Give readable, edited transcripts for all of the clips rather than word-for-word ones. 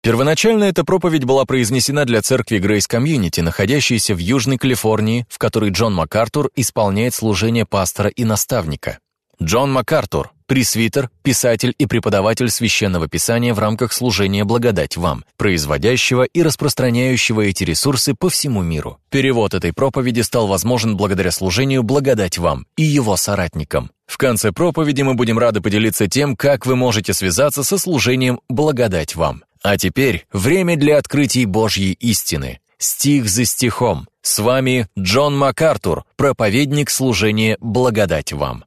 Первоначально эта проповедь была произнесена для церкви Grace Community, находящейся в Южной Калифорнии, в которой Джон МакАртур исполняет служение пастора и наставника. Джон МакАртур – пресвитер, писатель и преподаватель Священного Писания в рамках служения «Благодать вам», производящего и распространяющего эти ресурсы по всему миру. Перевод этой проповеди стал возможен благодаря служению «Благодать вам» и его соратникам. В конце проповеди мы будем рады поделиться тем, как вы можете связаться со служением «Благодать вам». А теперь время для открытий Божьей истины. Стих за стихом. С вами Джон МакАртур, проповедник служения «Благодать вам».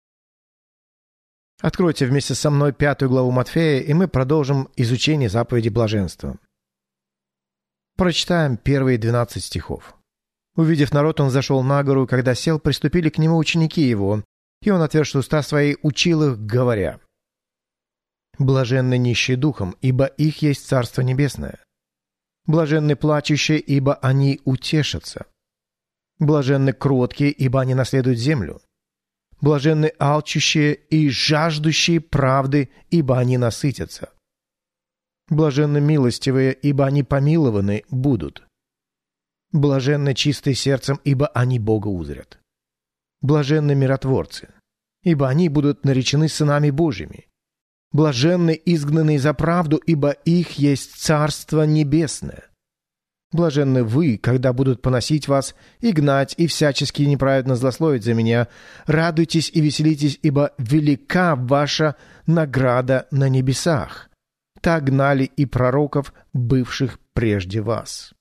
Откройте вместе со мной 5 главу Матфея, и мы продолжим изучение заповеди блаженства. Прочитаем первые 12 стихов. «Увидев народ, он зашел на гору, и когда сел, приступили к нему ученики его, и он, отверши уста свои, учил их, говоря: Блаженны нищие духом, ибо их есть Царство Небесное. Блаженны плачущие, ибо они утешатся. Блаженны кроткие, ибо они наследуют землю. Блаженны алчущие и жаждущие правды, ибо они насытятся. Блаженны милостивые, ибо они помилованы будут. Блаженны чистые сердцем, ибо они Бога узрят. Блаженны миротворцы, ибо они будут наречены сынами Божьими. Блаженны изгнанные за правду, ибо их есть Царство Небесное. Блаженны вы, когда будут поносить вас и гнать, и всячески неправедно злословить за меня. Радуйтесь и веселитесь, ибо велика ваша награда на небесах. Так гнали и пророков, бывших прежде вас».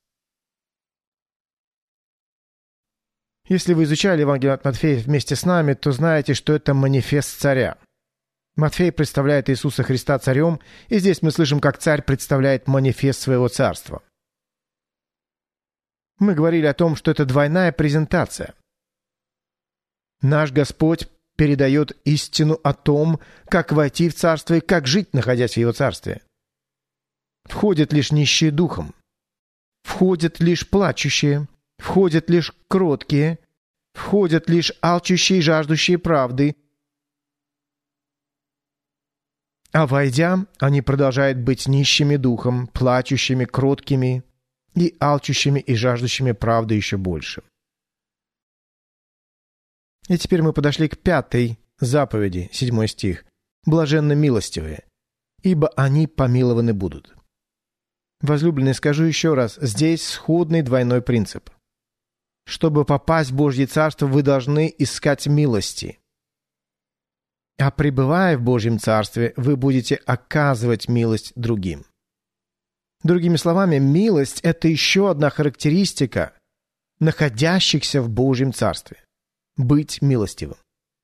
Если вы изучали Евангелие от Матфея вместе с нами, то знаете, что это манифест царя. Матфей представляет Иисуса Христа царем, и здесь мы слышим, как царь представляет манифест своего царства. Мы говорили о том, что это двойная презентация. Наш Господь передает истину о том, как войти в царство и как жить, находясь в его царстве. Входят лишь нищие духом, входят лишь плачущие, входят лишь кроткие, входят лишь алчущие и жаждущие правды. А войдя, они продолжают быть нищими духом, плачущими, кроткими и алчущими и жаждущими правды еще больше. И теперь мы подошли к 5 заповеди, 7 стих. «Блаженны милостивые, ибо они помилованы будут». Возлюбленные, скажу еще раз, здесь сходный двойной принцип. Чтобы попасть в Божье Царство, вы должны искать милости. А пребывая в Божьем Царстве, вы будете оказывать милость другим. Другими словами, милость – это еще одна характеристика находящихся в Божьем Царстве. Быть милостивым.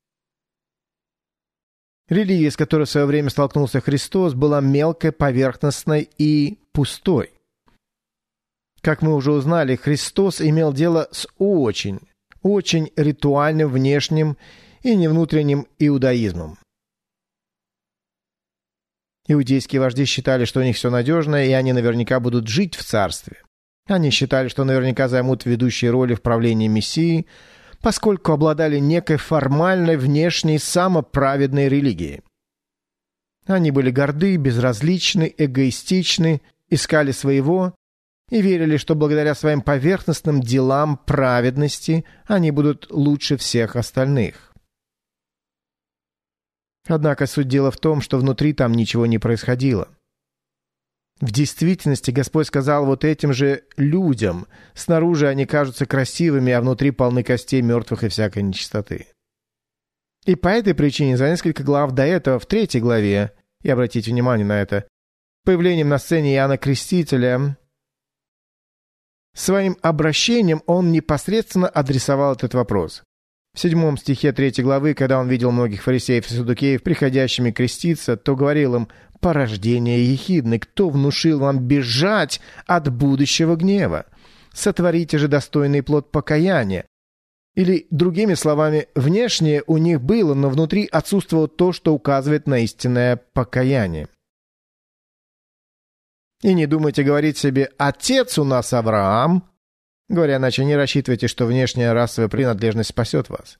Религия, с которой в свое время столкнулся Христос, была мелкой, поверхностной и пустой. Как мы уже узнали, Христос имел дело с очень ритуальным внешним и невнутренним иудаизмом. Иудейские вожди считали, что у них все надежно, и они наверняка будут жить в царстве. Они считали, что наверняка займут ведущие роли в правлении Мессии, поскольку обладали некой формальной, внешней, самоправедной религией. Они были горды, безразличны, эгоистичны, искали своего и верили, что благодаря своим поверхностным делам праведности они будут лучше всех остальных. Однако суть дела в том, что внутри там ничего не происходило. В действительности Господь сказал вот этим же людям: снаружи они кажутся красивыми, а внутри полны костей мертвых и всякой нечистоты. И по этой причине за несколько глав до этого, в 3 главе, и обратите внимание на это, появлением на сцене Иоанна Крестителя, своим обращением он непосредственно адресовал этот вопрос. В 7 стихе 3 главы, когда он видел многих фарисеев и саддукеев, приходящими креститься, то говорил им: «Порождение ехидны, кто внушил вам бежать от будущего гнева? Сотворите же достойный плод покаяния». Или, другими словами, внешнее у них было, но внутри отсутствовало то, что указывает на истинное покаяние. И не думайте говорить себе: «Отец у нас Авраам». Говоря иначе, не рассчитывайте, что внешняя расовая принадлежность спасет вас.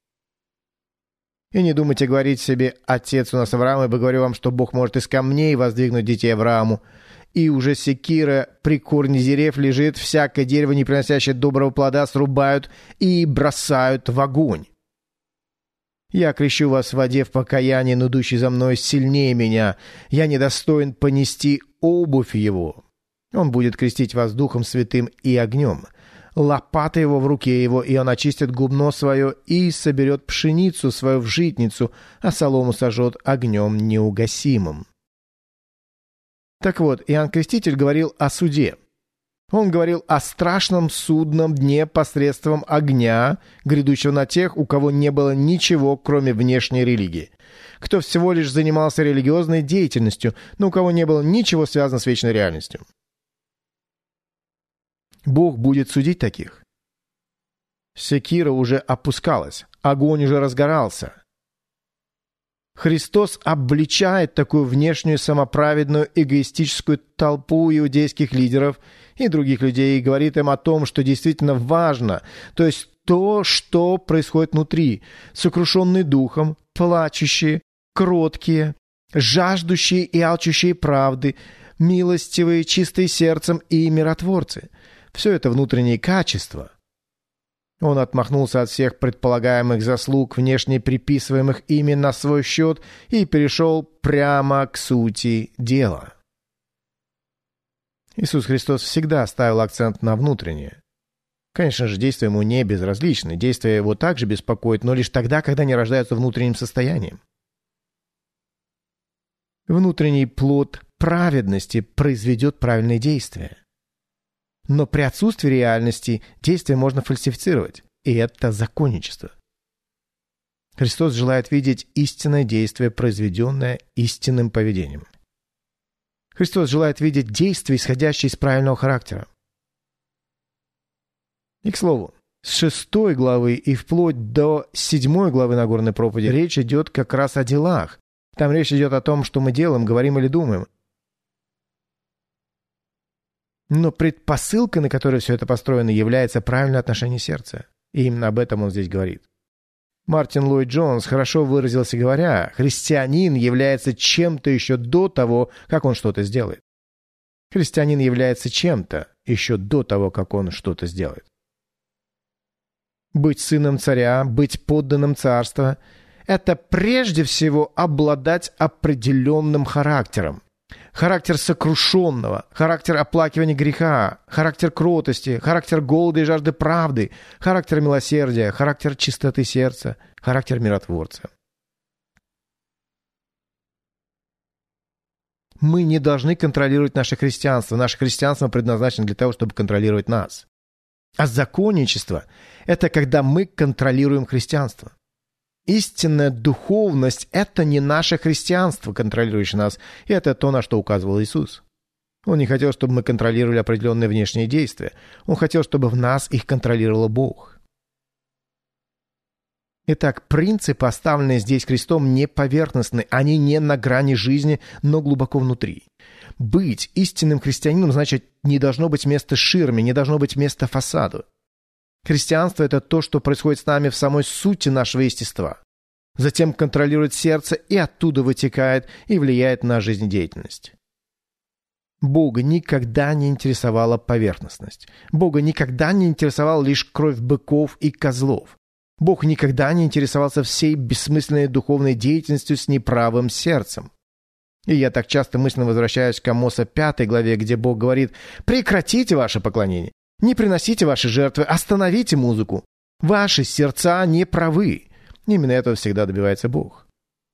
И не думайте говорить себе: «Отец у нас Авраам», ибо говорю вам, что Бог может из камней воздвигнуть детей Аврааму. и уже секира при корне дерев лежит, всякое дерево, не приносящее доброго плода, срубают и бросают в огонь. Я крещу вас в воде в покаянии, но идущий за мной сильнее меня. Я недостоин понести обувь его. Он будет крестить вас Духом Святым и огнем. Лопата его в руке его, и он очистит гумно свое и соберет пшеницу свою в житницу, а солому сожжет огнем неугасимым». Так вот, Иоанн Креститель говорил о суде. Он говорил о страшном судном дне посредством огня, грядущего на тех, у кого не было ничего, кроме внешней религии, кто всего лишь занимался религиозной деятельностью, но у кого не было ничего связано с вечной реальностью. Бог будет судить таких. Секира уже опускалась, огонь уже разгорался. Христос обличает такую внешнюю самоправедную эгоистическую толпу иудейских лидеров и других людей и говорит им о том, что действительно важно, то есть то, что происходит внутри, сокрушенные духом, плачущие, кроткие, жаждущие и алчущие правды, милостивые, чистые сердцем и миротворцы. Все это внутренние качества. Он отмахнулся от всех предполагаемых заслуг, внешне приписываемых ими на свой счет, и перешел прямо к сути дела. Иисус Христос всегда ставил акцент на внутреннее. Конечно же, действия ему не безразличны, действия его также беспокоят, но лишь тогда, когда они рождаются внутренним состоянием. Внутренний плод праведности произведет правильные действия. Но при отсутствии реальности действия можно фальсифицировать, и это законничество. Христос желает видеть истинное действие, произведенное истинным поведением. Христос желает видеть действия, исходящие из правильного характера. И, к слову, с 6 главы и вплоть до 7 главы Нагорной проповеди речь идет как раз о делах. Там речь идет о том, что мы делаем, говорим или думаем. Но предпосылкой, на которой все это построено, является правильное отношение сердца. И именно об этом он здесь говорит. Мартин Ллойд-Джонс хорошо выразился, говоря, христианин является чем-то еще до того, как он что-то сделает. Христианин является чем-то еще до того, как он что-то сделает. Быть сыном царя, быть подданным царства – это прежде всего обладать определенным характером. Характер сокрушенного, характер оплакивания греха, характер кротости, характер голода и жажды правды, характер милосердия, характер чистоты сердца, характер миротворца. Мы не должны контролировать наше христианство. Наше христианство предназначено для того, чтобы контролировать нас. А законничество – это когда мы контролируем христианство. Истинная духовность – это не наше христианство, контролирующее нас, и это то, на что указывал Иисус. Он не хотел, чтобы мы контролировали определенные внешние действия. Он хотел, чтобы в нас их контролировал Бог. Итак, принципы, оставленные здесь Христом, не поверхностны, они не на грани жизни, но глубоко внутри. Быть истинным христианином значит, не должно быть места ширме, не должно быть места фасаду. Христианство – это то, что происходит с нами в самой сути нашего естества. Затем контролирует сердце и оттуда вытекает и влияет на жизнедеятельность. Бога никогда не интересовала поверхностность. Бога никогда не интересовала лишь кровь быков и козлов. Бог никогда не интересовался всей бессмысленной духовной деятельностью с неправым сердцем. И я так часто мысленно возвращаюсь к Амоса 5 главе, где Бог говорит: «Прекратите ваше поклонение. Не приносите ваши жертвы, остановите музыку. Ваши сердца не правы». Именно этого всегда добивается Бог.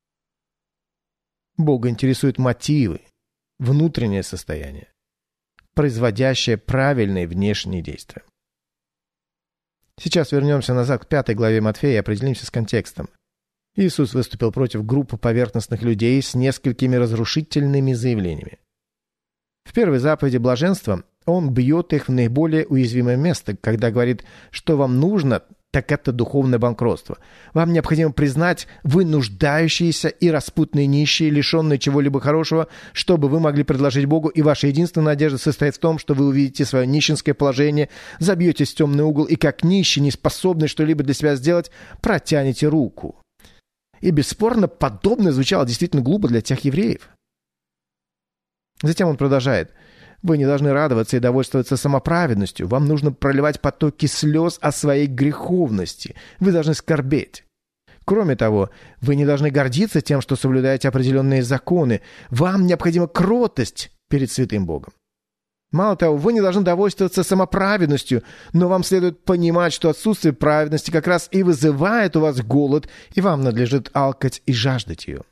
Бога интересуют мотивы, внутреннее состояние, производящее правильные внешние действия. Сейчас вернемся назад к 5 главе Матфея и определимся с контекстом. Иисус выступил против группы поверхностных людей с несколькими разрушительными заявлениями. В первой заповеди блаженства он бьет их в наиболее уязвимое место, когда говорит, что вам нужно, так это духовное банкротство. Вам необходимо признать, вы нуждающиеся и распутные нищие, лишенные чего-либо хорошего, чтобы вы могли предложить Богу, и ваша единственная надежда состоит в том, что вы увидите свое нищенское положение, забьетесь в темный угол и как нищий, не способный что-либо для себя сделать, протянете руку. И бесспорно, подобное звучало действительно глупо для тех евреев. Затем он продолжает. Вы не должны радоваться и довольствоваться самоправедностью. Вам нужно проливать потоки слез о своей греховности. Вы должны скорбеть. Кроме того, вы не должны гордиться тем, что соблюдаете определенные законы. Вам необходима кротость перед святым Богом. Мало того, вы не должны довольствоваться самоправедностью, но вам следует понимать, что отсутствие праведности как раз и вызывает у вас голод, и вам надлежит алкать и жаждать ее.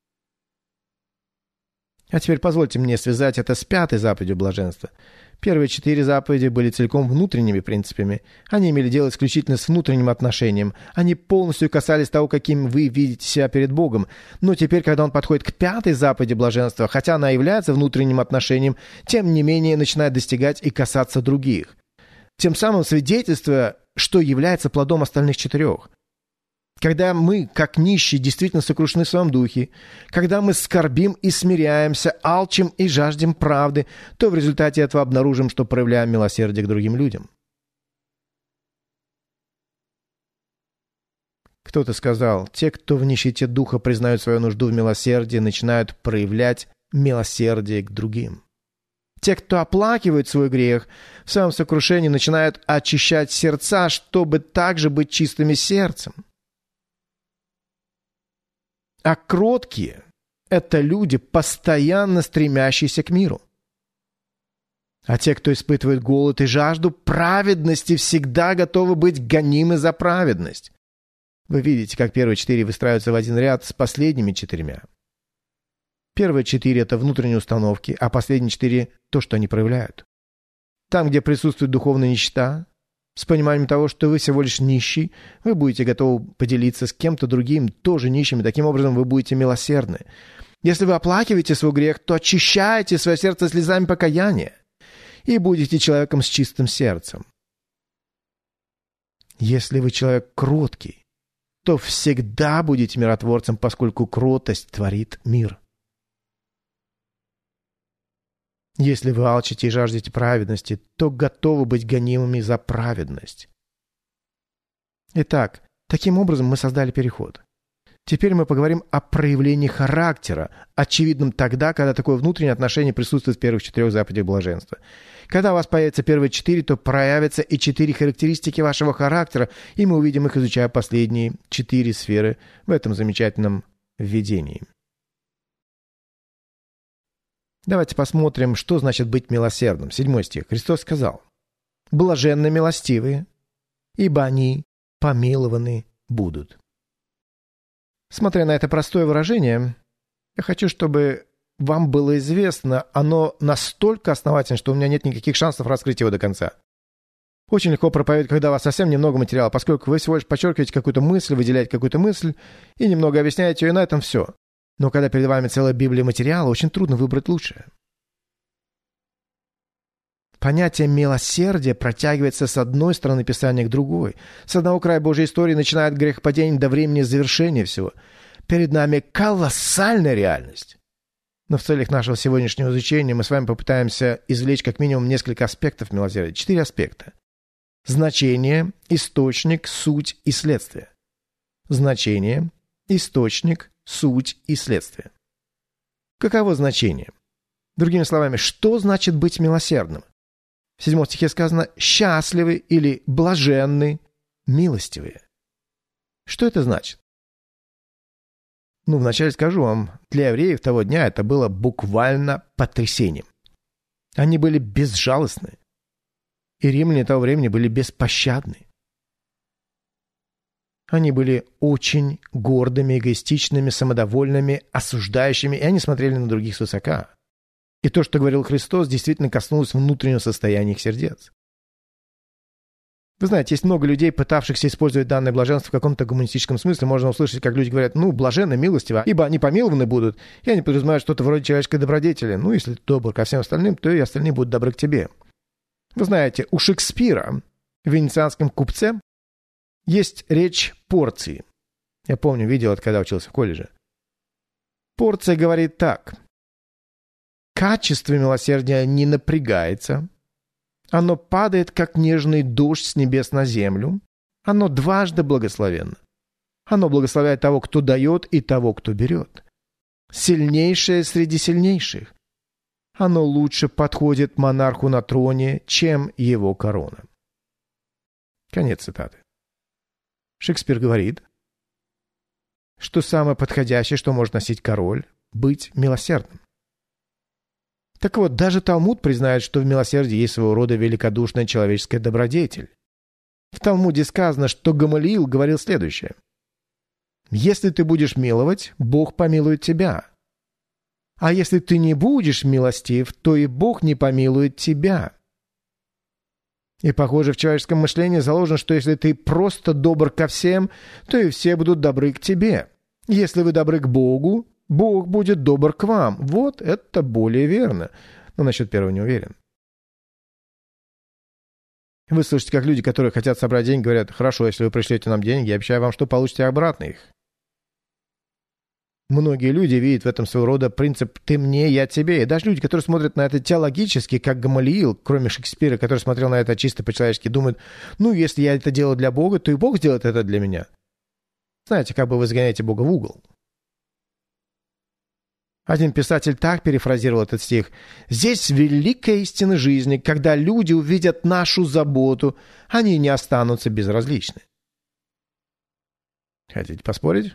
А теперь позвольте мне связать это с 5-й заповедью блаженства. Первые 4 заповеди были целиком внутренними принципами. Они имели дело исключительно с внутренним отношением. Они полностью касались того, каким вы видите себя перед Богом. Но теперь, когда он подходит к 5-й заповеди блаженства, хотя она является внутренним отношением, тем не менее начинает достигать и касаться других. Тем самым свидетельствуя, что является плодом остальных 4. Когда мы, как нищие, действительно сокрушены в своем духе, когда мы скорбим и смиряемся, алчим и жаждем правды, то в результате этого обнаружим, что проявляем милосердие к другим людям. Кто-то сказал, те, кто в нищете духа признают свою нужду в милосердии, начинают проявлять милосердие к другим. Те, кто оплакивает свой грех, в своем сокрушении начинают очищать сердца, чтобы также быть чистыми сердцем. А кроткие – это люди, постоянно стремящиеся к миру. А те, кто испытывает голод и жажду праведности, всегда готовы быть гонимы за праведность. Вы видите, как первые 4 выстраиваются в один ряд с последними 4. Первые 4 – это внутренние установки, а последние 4 – то, что они проявляют. Там, где присутствует духовная нищета, с пониманием того, что вы всего лишь нищий, вы будете готовы поделиться с кем-то другим, тоже нищим, и таким образом вы будете милосердны. Если вы оплакиваете свой грех, то очищаете свое сердце слезами покаяния и будете человеком с чистым сердцем. Если вы человек кроткий, то всегда будете миротворцем, поскольку кротость творит мир. Если вы алчите и жаждете праведности, то готовы быть гонимыми за праведность. Итак, таким образом мы создали переход. Теперь мы поговорим о проявлении характера, очевидном тогда, когда такое внутреннее отношение присутствует в первых 4 заповедях блаженства. Когда у вас появятся первые 4, то проявятся и 4 характеристики вашего характера, и мы увидим их, изучая последние 4 сферы в этом замечательном введении. Давайте посмотрим, что значит быть милосердным. 7 стих. Христос сказал: «Блаженны милостивые, ибо они помилованы будут». Смотря на это простое выражение, я хочу, чтобы вам было известно, оно настолько основательно, что у меня нет никаких шансов раскрыть его до конца. Очень легко проповедовать, когда у вас совсем немного материала, поскольку вы всего лишь подчеркиваете какую-то мысль, выделяете какую-то мысль и немного объясняете ее, и на этом все. Но когда перед вами целая Библия материала, очень трудно выбрать лучшее. Понятие милосердия протягивается с одной стороны Писания к другой. С одного края Божьей истории начинает грехопадение до времени завершения всего. Перед нами колоссальная реальность. Но в целях нашего сегодняшнего изучения мы с вами попытаемся извлечь как минимум несколько аспектов милосердия. 4 аспекта. Значение, источник, суть и следствие. Значение, источник, суть и следствие. Каково значение? Другими словами, что значит быть милосердным? В 7 стихе сказано «счастливы» или «блаженны», «милостивые». Что это значит? Вначале скажу вам, для евреев того дня это было буквально потрясением. Они были безжалостны, и римляне того времени были беспощадны. Они были очень гордыми, эгоистичными, самодовольными, осуждающими, и они смотрели на других свысока. И то, что говорил Христос, действительно коснулось внутреннего состояния их сердец. Вы знаете, есть много людей, пытавшихся использовать данное блаженство в каком-то гуманистическом смысле. Можно услышать, как люди говорят: блаженны, милостивы, ибо они помилованы будут. И они подразумевают что-то вроде человеческой добродетели. Если ты добр ко всем остальным, то и остальные будут добры к тебе. Вы знаете, у Шекспира в «Венецианском купце» есть речь порции. Я помню, видел это, когда учился в колледже. Порция говорит так: качество милосердия не напрягается, оно падает, как нежный дождь с небес на землю, оно дважды благословенно. Оно благословляет того, кто дает, и того, кто берет. Сильнейшее среди сильнейших. Оно лучше подходит монарху на троне, чем его корона. Конец цитаты. Шекспир говорит, что самое подходящее, что может носить король, быть милосердным. Так вот, даже Талмуд признает, что в милосердии есть своего рода великодушная человеческая добродетель. В Талмуде сказано, что Гамалиил говорил следующее. «Если ты будешь миловать, Бог помилует тебя. А если ты не будешь милостив, то и Бог не помилует тебя». И, похоже, в человеческом мышлении заложено, что если ты просто добр ко всем, то и все будут добры к тебе. Если вы добры к Богу, Бог будет добр к вам. Вот это более верно. Но насчет первого не уверен. Вы слышите, как люди, которые хотят собрать деньги, говорят, хорошо, если вы пришлете нам деньги, я обещаю вам, что получите обратно их. Многие люди видят в этом своего рода принцип «ты мне, я тебе». И даже люди, которые смотрят на это теологически, как Гамалиил, кроме Шекспира, который смотрел на это чисто по-человечески, думают, ну, если я это делаю для Бога, то и Бог сделает это для меня. Знаете, как бы вы загоняете Бога в угол. Один писатель так перефразировал этот стих. «Здесь великая истина жизни, когда люди увидят нашу заботу, они не останутся безразличны». Хотите поспорить?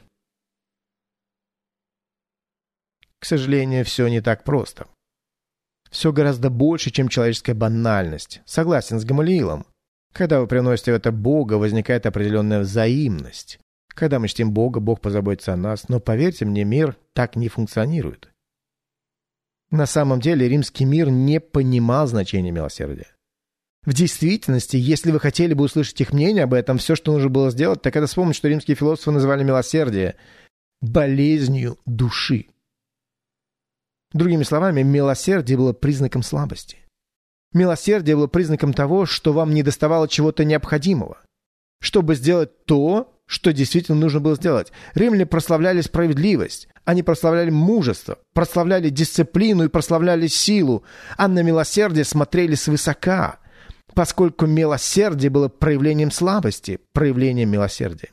К сожалению, все не так просто. Все гораздо больше, чем человеческая банальность. Согласен с Гамалиилом. Когда вы приносите это Бога, возникает определенная взаимность. Когда мы чтим Бога, Бог позаботится о нас. Но поверьте мне, мир так не функционирует. На самом деле, римский мир не понимал значения милосердия. В действительности, если вы хотели бы услышать их мнение об этом, все, что нужно было сделать, так это вспомнить, что римские философы называли милосердие болезнью души. Другими словами, милосердие было признаком слабости. Милосердие было признаком того, что вам недоставало чего-то необходимого, чтобы сделать то, что действительно нужно было сделать. Римляне прославляли справедливость, они прославляли мужество, прославляли дисциплину и прославляли силу, а на милосердие смотрели свысока, поскольку милосердие было проявлением слабости, проявлением милосердия.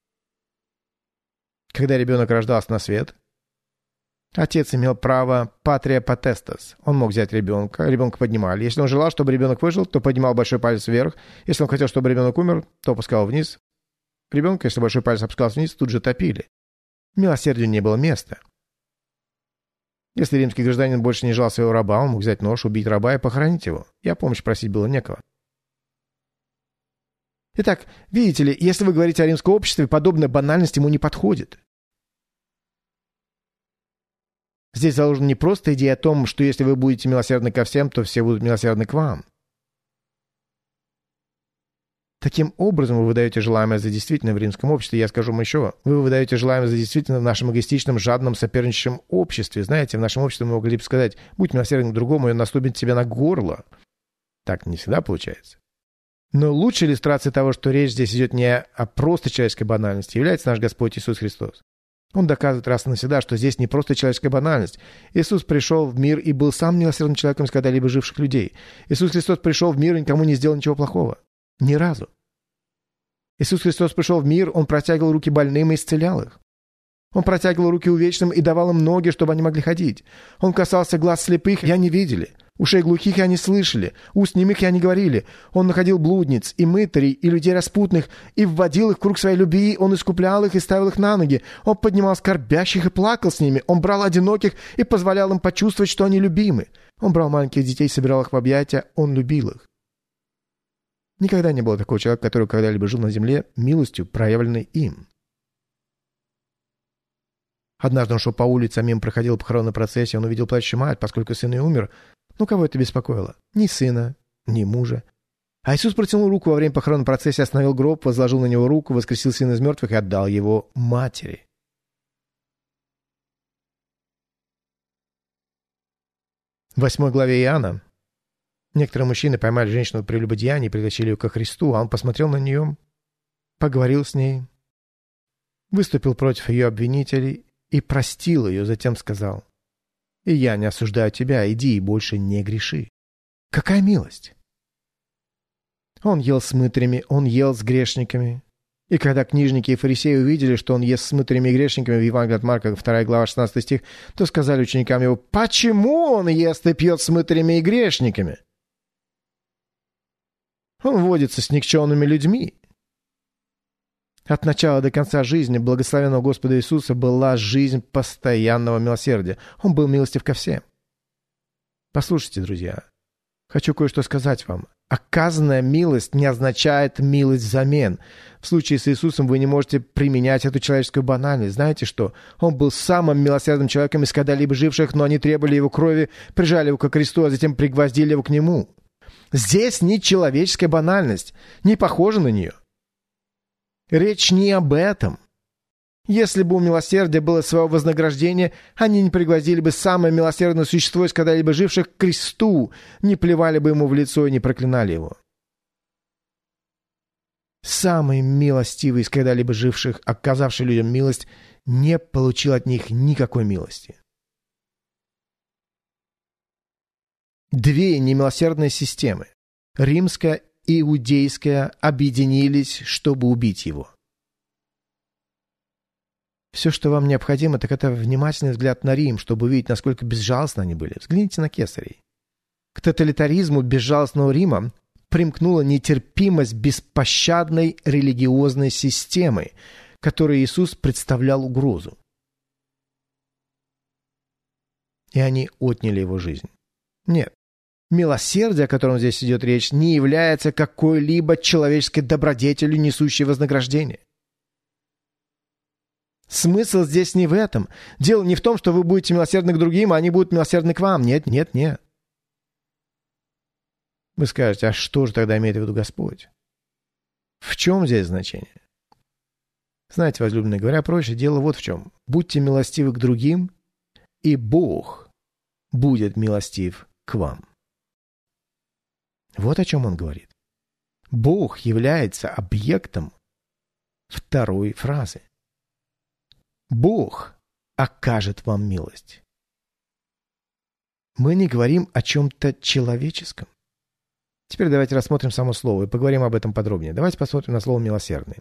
Когда ребенок рождался на свет, отец имел право patria potestas. Он мог взять ребенка поднимали. Если он желал, чтобы ребенок выжил, то поднимал большой палец вверх. Если он хотел, чтобы ребенок умер, то опускал вниз. Ребенка, если большой палец опускался вниз, тут же топили. Милосердию не было места. Если римский гражданин больше не желал своего раба, он мог взять нож, убить раба и похоронить его. И о помощи просить было некого. Итак, видите ли, если вы говорите о римском обществе, подобная банальность ему не подходит. Здесь заложена не просто идея о том, что если вы будете милосердны ко всем, то все будут милосердны к вам. Таким образом, вы выдаете желаемое за действительное в римском обществе. Я скажу вам еще, вы выдаете желаемое за действительное в нашем эгоистичном, жадном, соперничающем обществе. Знаете, в нашем обществе мы могли бы сказать, будь милосердным к другому, и он наступит тебе на горло. Так не всегда получается. Но лучшей иллюстрацией того, что речь здесь идет не о просто человеческой банальности, является наш Господь Иисус Христос. Он доказывает раз и навсегда, что здесь не просто человеческая банальность. Иисус пришел в мир и был сам милосердным человеком из когда-либо живших людей. Иисус Христос пришел в мир и никому не сделал ничего плохого. Ни разу. Иисус Христос пришел в мир, Он протягивал руки больным и исцелял их. Он протягивал руки увечным и давал им ноги, чтобы они могли ходить. Он касался глаз слепых, и они видели. Ушей глухих, и они слышали. Уст немых, и они говорили. Он находил блудниц и мытарей, и людей распутных, и вводил их в круг своей любви. Он искуплял их и ставил их на ноги. Он поднимал скорбящих и плакал с ними. Он брал одиноких и позволял им почувствовать, что они любимы. Он брал маленьких детей, собирал их в объятия. Он любил их. Никогда не было такого человека, который когда-либо жил на земле милостью, проявленной им. Однажды он шел по улице, а мимо проходила похоронная процессия. Он увидел плачущую мать, поскольку сын ее умер. Ну, кого это беспокоило? Ни сына, ни мужа. А Иисус протянул руку во время похоронной процессии, остановил гроб, возложил на него руку, воскресил сына из мертвых и отдал его матери. В 8 главе Иоанна некоторые мужчины поймали женщину в прелюбодеянии и притащили ее ко Христу, а он посмотрел на нее, поговорил с ней, выступил против ее обвинителей и простил ее, затем сказал: «И я не осуждаю тебя, иди и больше не греши». Какая милость! Он ел с мытарями, он ел с грешниками. И когда книжники и фарисеи увидели, что он ест с мытарями и грешниками, в Евангелии от Марка, 2 глава, 16 стих, то сказали ученикам его: «Почему он ест и пьет с мытарями и грешниками? Он водится с никчемными людьми». От начала до конца жизни благословенного Господа Иисуса была жизнь постоянного милосердия. Он был милостив ко всем. Послушайте, друзья, хочу кое-что сказать вам. Оказанная милость не означает милость взамен. В случае с Иисусом вы не можете применять эту человеческую банальность. Знаете что? Он был самым милосердным человеком из когда-либо живших, но они требовали его крови, прижали его ко кресту, а затем пригвоздили его к нему. Здесь не человеческая банальность, не похожа на нее. Речь не об этом. Если бы у милосердия было свое вознаграждение, они не пригвоздили бы самое милосердное существо из когда-либо живших к кресту, не плевали бы ему в лицо и не проклинали его. Самый милостивый из когда-либо живших, оказавший людям милость, не получил от них никакой милости. Две немилосердные системы, римская и иудейская, объединились, чтобы убить его. Все, что вам необходимо, так это внимательный взгляд на Рим, чтобы увидеть, насколько безжалостны они были. Взгляните на кесарей. К тоталитаризму безжалостного Рима примкнула нетерпимость беспощадной религиозной системы, которой Иисус представлял угрозу. И они отняли его жизнь. Нет. Милосердие, о котором здесь идет речь, не является какой-либо человеческой добродетелью, несущей вознаграждение. Смысл здесь не в этом. Дело не в том, что вы будете милосердны к другим, а они будут милосердны к вам. Нет, нет, нет. Вы скажете, а что же тогда имеет в виду Господь? В чем здесь значение? Знаете, возлюбленные, говоря проще, дело вот в чем. Будьте милостивы к другим, и Бог будет милостив к вам. Вот о чем он говорит. Бог является объектом второй фразы. Бог окажет вам милость. Мы не говорим о чем-то человеческом. Теперь давайте рассмотрим само слово и поговорим об этом подробнее. Давайте посмотрим на слово «милосердный».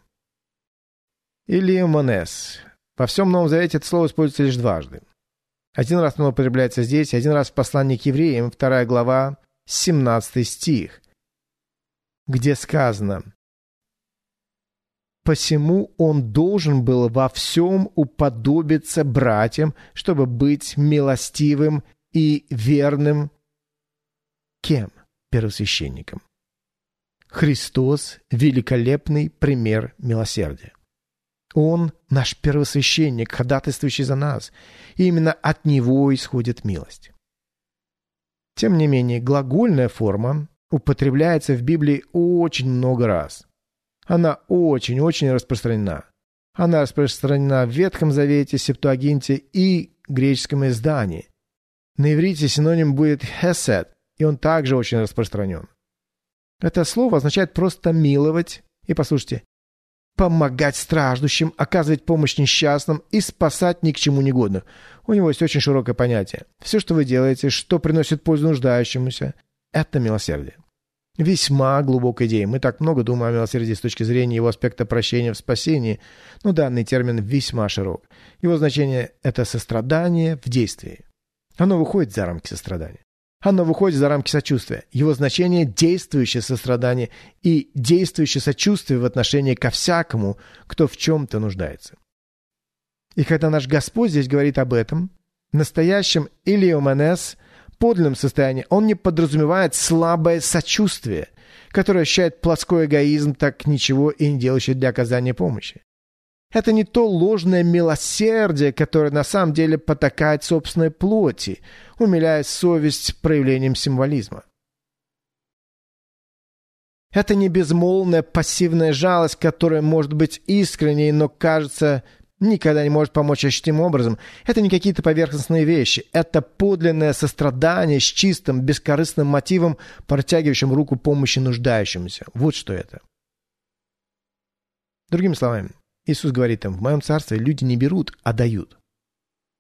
Илиомонес. Во всем Новом Завете это слово используется лишь дважды. Один раз оно употребляется здесь, один раз в послании к евреям, 2 глава, 17 стих, где сказано: «Посему он должен был во всем уподобиться братьям, чтобы быть милостивым и верным». Кем? Первосвященником. Христос – великолепный пример милосердия. Он – наш первосвященник, ходатайствующий за нас, и именно от Него исходит милость. Тем не менее, глагольная форма употребляется в Библии очень много раз. Она очень-очень распространена. Она распространена в Ветхом Завете, Септуагинте и греческом издании. На иврите синоним будет «хесед», и он также очень распространен. Это слово означает просто «миловать» и, послушайте, помогать страждущим, оказывать помощь несчастным и спасать ни к чему негодных. У него есть очень широкое понятие. Все, что вы делаете, что приносит пользу нуждающемуся, это милосердие. Весьма глубокая идея. Мы так много думаем о милосердии с точки зрения его аспекта прощения в спасении, но данный термин весьма широк. Его значение – это сострадание в действии. Оно выходит за рамки сострадания. Оно выходит за рамки сочувствия. Его значение – действующее сострадание и действующее сочувствие в отношении ко всякому, кто в чем-то нуждается. И когда наш Господь здесь говорит об этом, настоящем илиомонес, подлинном состоянии, он не подразумевает слабое сочувствие, которое ощущает плотской эгоизм, так ничего и не делающий для оказания помощи. Это не то ложное милосердие, которое на самом деле потакает собственной плоти, умиляя совесть проявлением символизма. Это не безмолвная пассивная жалость, которая может быть искренней, но, кажется, никогда не может помочь ощутимым образом. Это не какие-то поверхностные вещи. Это подлинное сострадание с чистым, бескорыстным мотивом, протягивающим руку помощи нуждающимся. Вот что это. Другими словами, Иисус говорит им: в моем царстве люди не берут, а дают.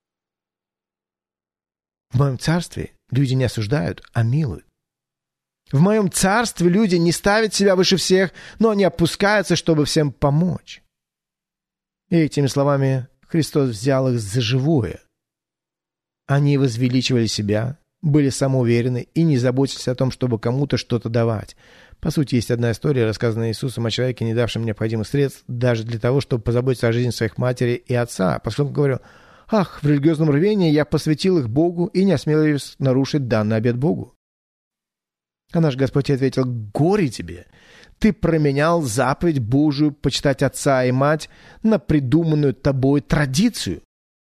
В моем царстве люди не осуждают, а милуют. В моем царстве люди не ставят себя выше всех, но они опускаются, чтобы всем помочь». И этими словами Христос взял их за живое. Они возвеличивали себя, были самоуверены и не заботились о том, чтобы кому-то что-то давать. По сути, есть одна история, рассказанная Иисусом о человеке, не давшем необходимых средств даже для того, чтобы позаботиться о жизни своих матери и отца. Поскольку он говорил: «Ах, в религиозном рвении я посвятил их Богу и не осмеливаюсь нарушить данный обет Богу». А наш Господь ответил: «Горе тебе! Ты променял заповедь Божию почитать отца и мать на придуманную тобой традицию».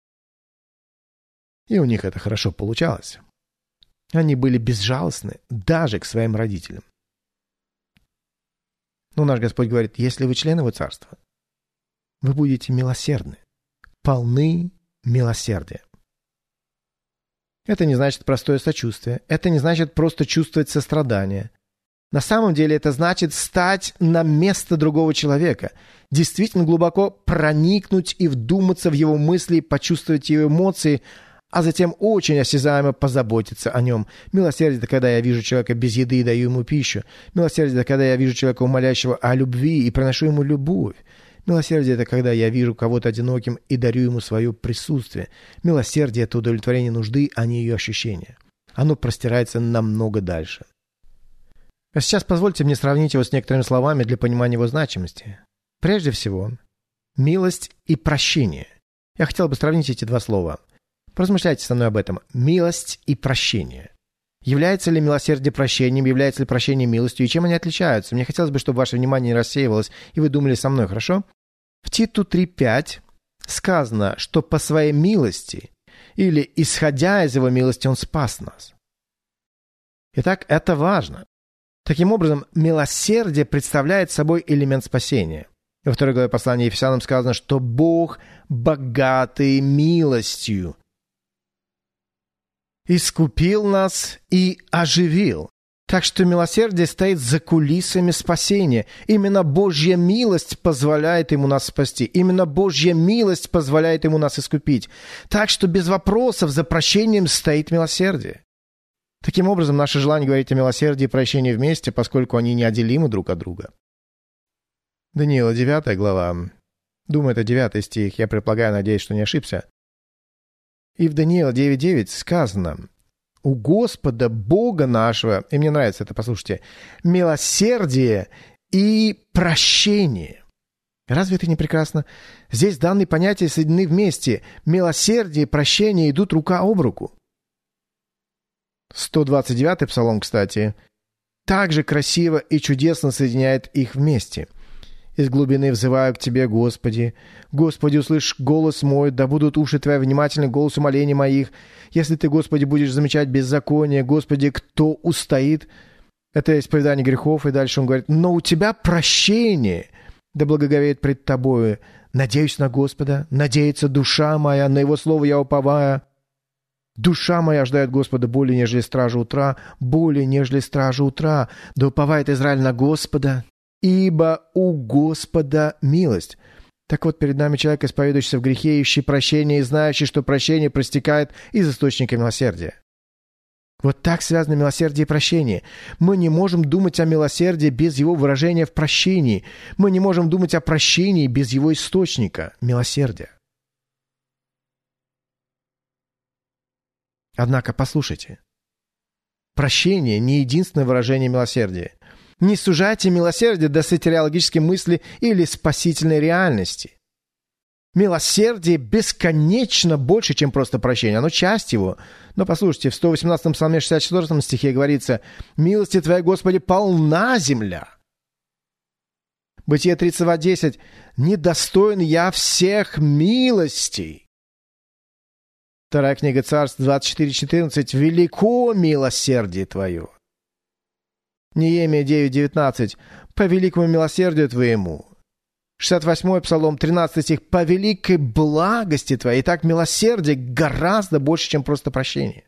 И у них это хорошо получалось. Они были безжалостны даже к своим родителям. Но наш Господь говорит: если вы член Его Царства, вы будете милосердны, полны милосердия. Это не значит простое сочувствие, это не значит просто чувствовать сострадание. На самом деле это значит стать на место другого человека, действительно глубоко проникнуть и вдуматься в его мысли, почувствовать его эмоции, а затем очень осязаемо позаботиться о нем. Милосердие — это когда я вижу человека без еды и даю ему пищу. Милосердие — это когда я вижу человека, умоляющего о любви, и приношу ему любовь. Милосердие — это когда я вижу кого-то одиноким и дарю ему свое присутствие. Милосердие — это удовлетворение нужды, а не ее ощущения. Оно простирается намного дальше. А сейчас позвольте мне сравнить его с некоторыми словами для понимания его значимости. Прежде всего, милость и прощение. Я хотел бы сравнить эти два слова. Поразмышляйте со мной об этом. Милость и прощение. Является ли милосердие прощением, является ли прощение милостью, и чем они отличаются? Мне хотелось бы, чтобы ваше внимание не рассеивалось, и вы думали со мной, хорошо? В Титу 3:5 сказано, что по своей милости, или исходя из его милости, он спас нас. Итак, это важно. Таким образом, милосердие представляет собой элемент спасения. Во 2 главе послания Ефесянам сказано, что Бог, богатый милостью, искупил нас и оживил. Так что милосердие стоит за кулисами спасения. Именно Божья милость позволяет ему нас спасти. Именно Божья милость позволяет ему нас искупить. Так что без вопросов за прощением стоит милосердие. Таким образом, наше желание говорить о милосердии и прощении вместе, поскольку они неотделимы друг от друга. Даниила 9 глава. Думаю, это 9 стих. Я предполагаю, надеюсь, что не ошибся. И в Даниила 9:9 сказано: «У Господа, Бога нашего», и мне нравится это, послушайте, «милосердие и прощение». Разве это не прекрасно? Здесь данные понятия соединены вместе. Милосердие и прощение идут рука об руку. 129-й псалом, кстати, также красиво и чудесно соединяет их вместе. «Из глубины взываю к Тебе, Господи. Господи, услышь голос мой, да будут уши Твои внимательны к голосу молений моих. Если Ты, Господи, будешь замечать беззаконие, Господи, кто устоит?» Это исповедание грехов, и дальше он говорит: «Но у Тебя прощение, да благоговеет пред Тобою. Надеюсь на Господа, надеется душа моя, на Его слово я уповаю. Душа моя ждает Господа более, нежели стража утра, более, нежели стража утра. Да уповает Израиль на Господа, ибо у Господа милость». Так вот, перед нами человек, исповедующийся в грехе, ищущий прощения и знающий, что прощение проистекает из источника милосердия. Вот так связано милосердие и прощение. Мы не можем думать о милосердии без его выражения в прощении. Мы не можем думать о прощении без его источника – милосердия. Однако, послушайте, прощение не единственное выражение милосердия. Не сужайте милосердие до сатериологической мысли или спасительной реальности. Милосердие бесконечно больше, чем просто прощение. Оно часть его. Но послушайте, в 118-м псалме 64 стихе говорится: «Милости Твоей, Господи, полна земля». Бытие 32:10: «Недостоин я всех милостей». Вторая книга Царств 24:14: «Велико милосердие Твое». Неемия 9:19: «По великому милосердию Твоему». 68-й псалом, 13 стих: «По великой благости Твоей». Итак, милосердие гораздо больше, чем просто прощение.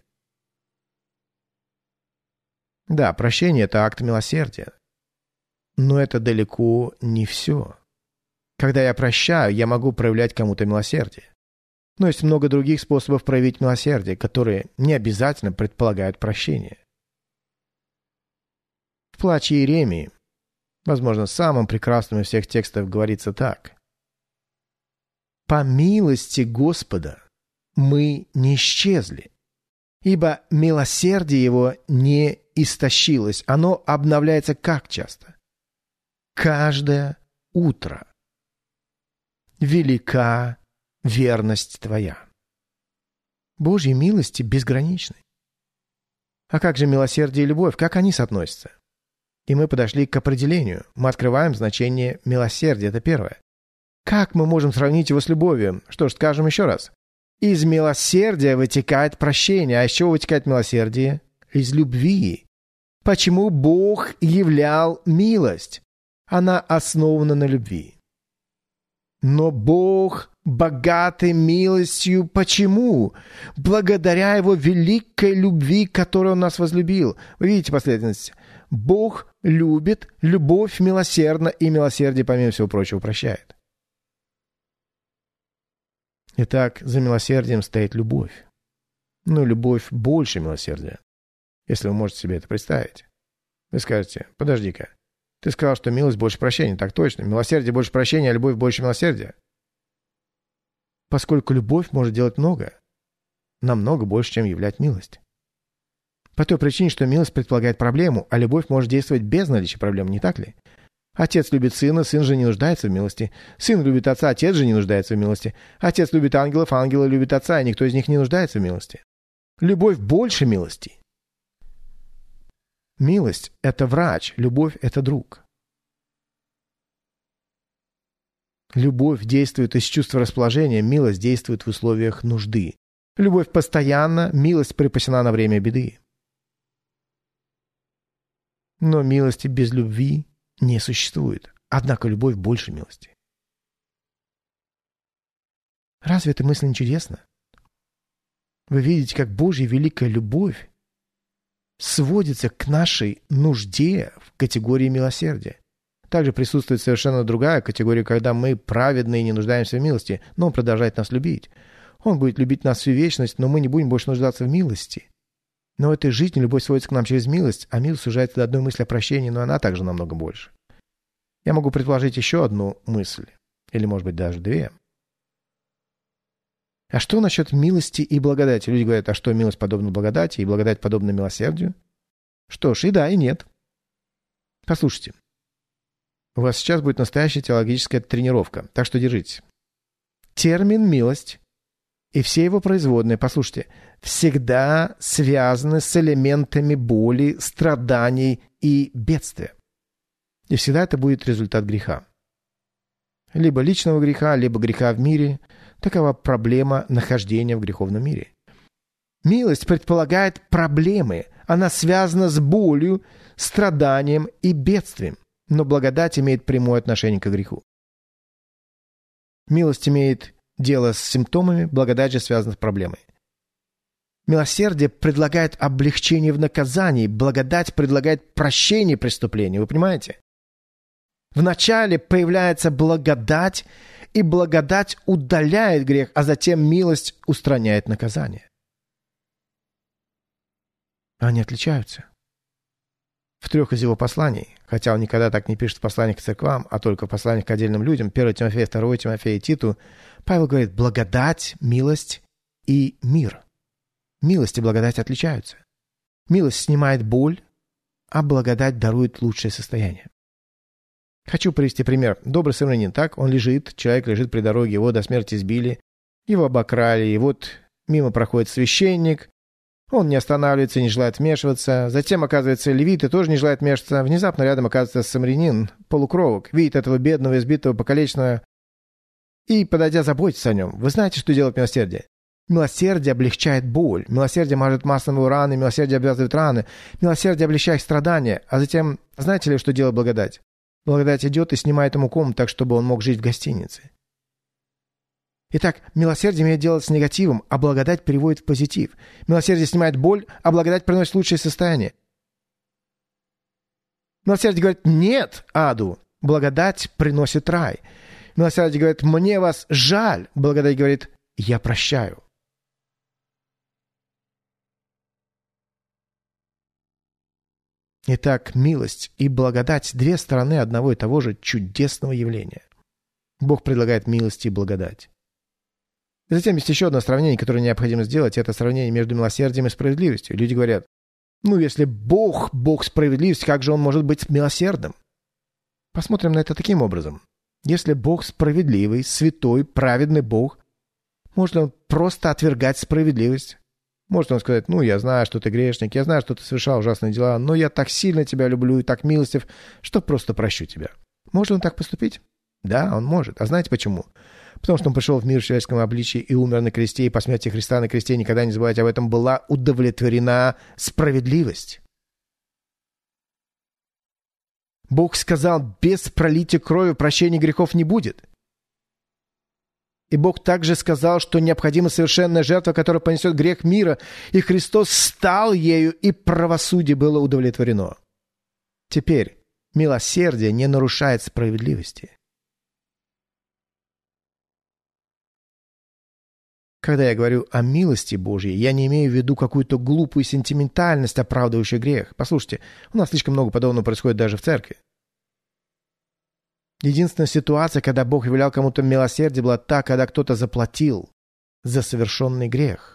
Да, прощение – это акт милосердия. Но это далеко не все. Когда я прощаю, я могу проявлять кому-то милосердие. Но есть много других способов проявить милосердие, которые не обязательно предполагают прощение. плаче Иеремии, возможно, самым прекрасным из всех текстов, говорится так. «По милости Господа мы не исчезли, ибо милосердие Его не истощилось, оно обновляется как часто? Каждое утро. Велика верность Твоя». Божьи милости безграничны. А как же милосердие и любовь? Как они соотносятся? И мы подошли к определению. Мы открываем значение милосердия. Это первое. Как мы можем сравнить его с любовью? Что ж, скажем еще раз. Из милосердия вытекает прощение. А из чего вытекает милосердие? Из любви. Почему Бог являл милость? Она основана на любви. Но Бог богатый милостью. Почему? Благодаря Его великой любви, которой Он нас возлюбил. Вы видите последовательность? Бог любит, любовь милосердна, и милосердие, помимо всего прочего, прощает. Итак, за милосердием стоит любовь. Но любовь больше милосердия, если вы можете себе это представить. Вы скажете, подожди-ка, ты сказал, что милость больше прощения. Так точно, милосердие больше прощения, а любовь больше милосердия. Поскольку любовь может делать многое, намного больше, чем являть милость. По той причине, что милость предполагает проблему, а любовь может действовать без наличия проблем, не так ли? Отец любит сына, сын же не нуждается в милости. Сын любит отца, отец же не нуждается в милости. Отец любит ангелов, ангелы любят отца, и никто из них не нуждается в милости. Любовь больше милости. Милость – это врач, любовь – это друг. Любовь действует из чувства расположения, милость действует в условиях нужды. Любовь постоянна, милость припасена на время беды. Но милости без любви не существует. Однако любовь больше милости. Разве эта мысль не чудесна? Вы видите, как Божья великая любовь сводится к нашей нужде в категории милосердия. Также присутствует совершенно другая категория, когда мы праведны и не нуждаемся в милости, но Он продолжает нас любить. Он будет любить нас всю вечность, но мы не будем больше нуждаться в милости. Но в этой жизни любовь сводится к нам через милость, а милость сужается до одной мысли о прощении, но она также намного больше. Я могу предположить еще одну мысль, или, может быть, даже две. А что насчет милости и благодати? Люди говорят, а что милость подобна благодати и благодать подобна милосердию? Что ж, и да, и нет. Послушайте. У вас сейчас будет настоящая теологическая тренировка, так что держитесь. Термин «милость» и все его производные, послушайте, всегда связаны с элементами боли, страданий и бедствия. И всегда это будет результат греха. Либо личного греха, либо греха в мире. Такова проблема нахождения в греховном мире. Милость предполагает проблемы. Она связана с болью, страданием и бедствием. Но благодать имеет прямое отношение к греху. Милость имеет дело с симптомами, благодать же связана с проблемой. Милосердие предлагает облегчение в наказании, благодать предлагает прощение преступлений. Вы понимаете? Вначале появляется благодать, и благодать удаляет грех, а затем милость устраняет наказание. Они отличаются. В 3 из его посланий, хотя он никогда так не пишет в посланиях к церквам, а только в посланиях к отдельным людям, 1 Тимофея, 2 Тимофея и Титу, Павел говорит благодать, милость и мир. Милость и благодать отличаются. Милость снимает боль, а благодать дарует лучшее состояние. Хочу привести пример. Добрый самарянин, так? Он лежит, человек лежит при дороге, его до смерти сбили, его обокрали, и вот мимо проходит священник, он не останавливается, не желает вмешиваться. Затем, оказывается, левит и тоже не желает вмешиваться. Внезапно рядом оказывается самарянин, полукровок, видит этого бедного, избитого, покалеченного и, подойдя, заботится о нем. Вы знаете, что делает милосердие? Милосердие облегчает боль. Милосердие мажет маслом его раны, милосердие обвязывает раны. Милосердие облегчает страдания. А затем, знаете ли, что делает благодать? Благодать идет и снимает ему комнату так, чтобы он мог жить в гостинице. Итак, милосердие имеет дело с негативом, а благодать переводит в позитив. Милосердие снимает боль, а благодать приносит лучшее состояние. Милосердие говорит «нет» аду, благодать приносит рай. Милосердие говорит «мне вас жаль», благодать говорит «я прощаю». Итак, милость и благодать – две стороны одного и того же чудесного явления. Бог предлагает милость и благодать. И затем есть еще одно сравнение, которое необходимо сделать. Это сравнение между милосердием и справедливостью. Люди говорят, если Бог справедливость, как же Он может быть милосердным? Посмотрим на это таким образом. Если Бог справедливый, святой, праведный Бог, может ли Он просто отвергать справедливость? Может Он сказать, я знаю, что ты грешник, я знаю, что ты совершал ужасные дела, но я так сильно тебя люблю и так милостив, что просто прощу тебя. Может Он так поступить? Да, Он может. А знаете почему? Потому что Он пришел в мир в человеческом обличии и умер на кресте, и по смерти Христа на кресте, никогда не забывайте об этом, была удовлетворена справедливость. Бог сказал, без пролития крови прощения грехов не будет. И Бог также сказал, что необходима совершенная жертва, которая понесет грех мира, и Христос стал ею, и правосудие было удовлетворено. Теперь милосердие не нарушает справедливости. Когда я говорю о милости Божьей, я не имею в виду какую-то глупую сентиментальность, оправдывающую грех. Послушайте, у нас слишком много подобного происходит даже в церкви. Единственная ситуация, когда Бог являл кому-то милосердие, была та, когда кто-то заплатил за совершенный грех.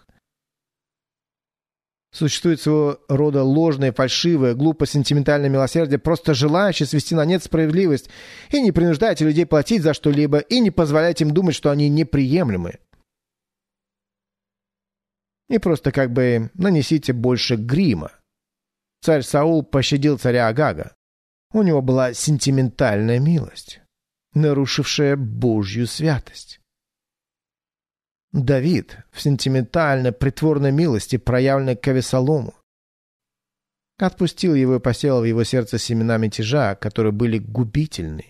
Существует своего рода ложное, фальшивое, глупо-сентиментальное милосердие, просто желающее свести на нет справедливость, и не принуждайте людей платить за что-либо, и не позволяйте им думать, что они неприемлемы. И просто нанесите больше грима. Царь Саул пощадил царя Агага. У него была сентиментальная милость, нарушившая Божью святость. Давид в сентиментально-притворной милости, проявленной к Авесолому, отпустил его и посеял в его сердце семена мятежа, которые были губительны.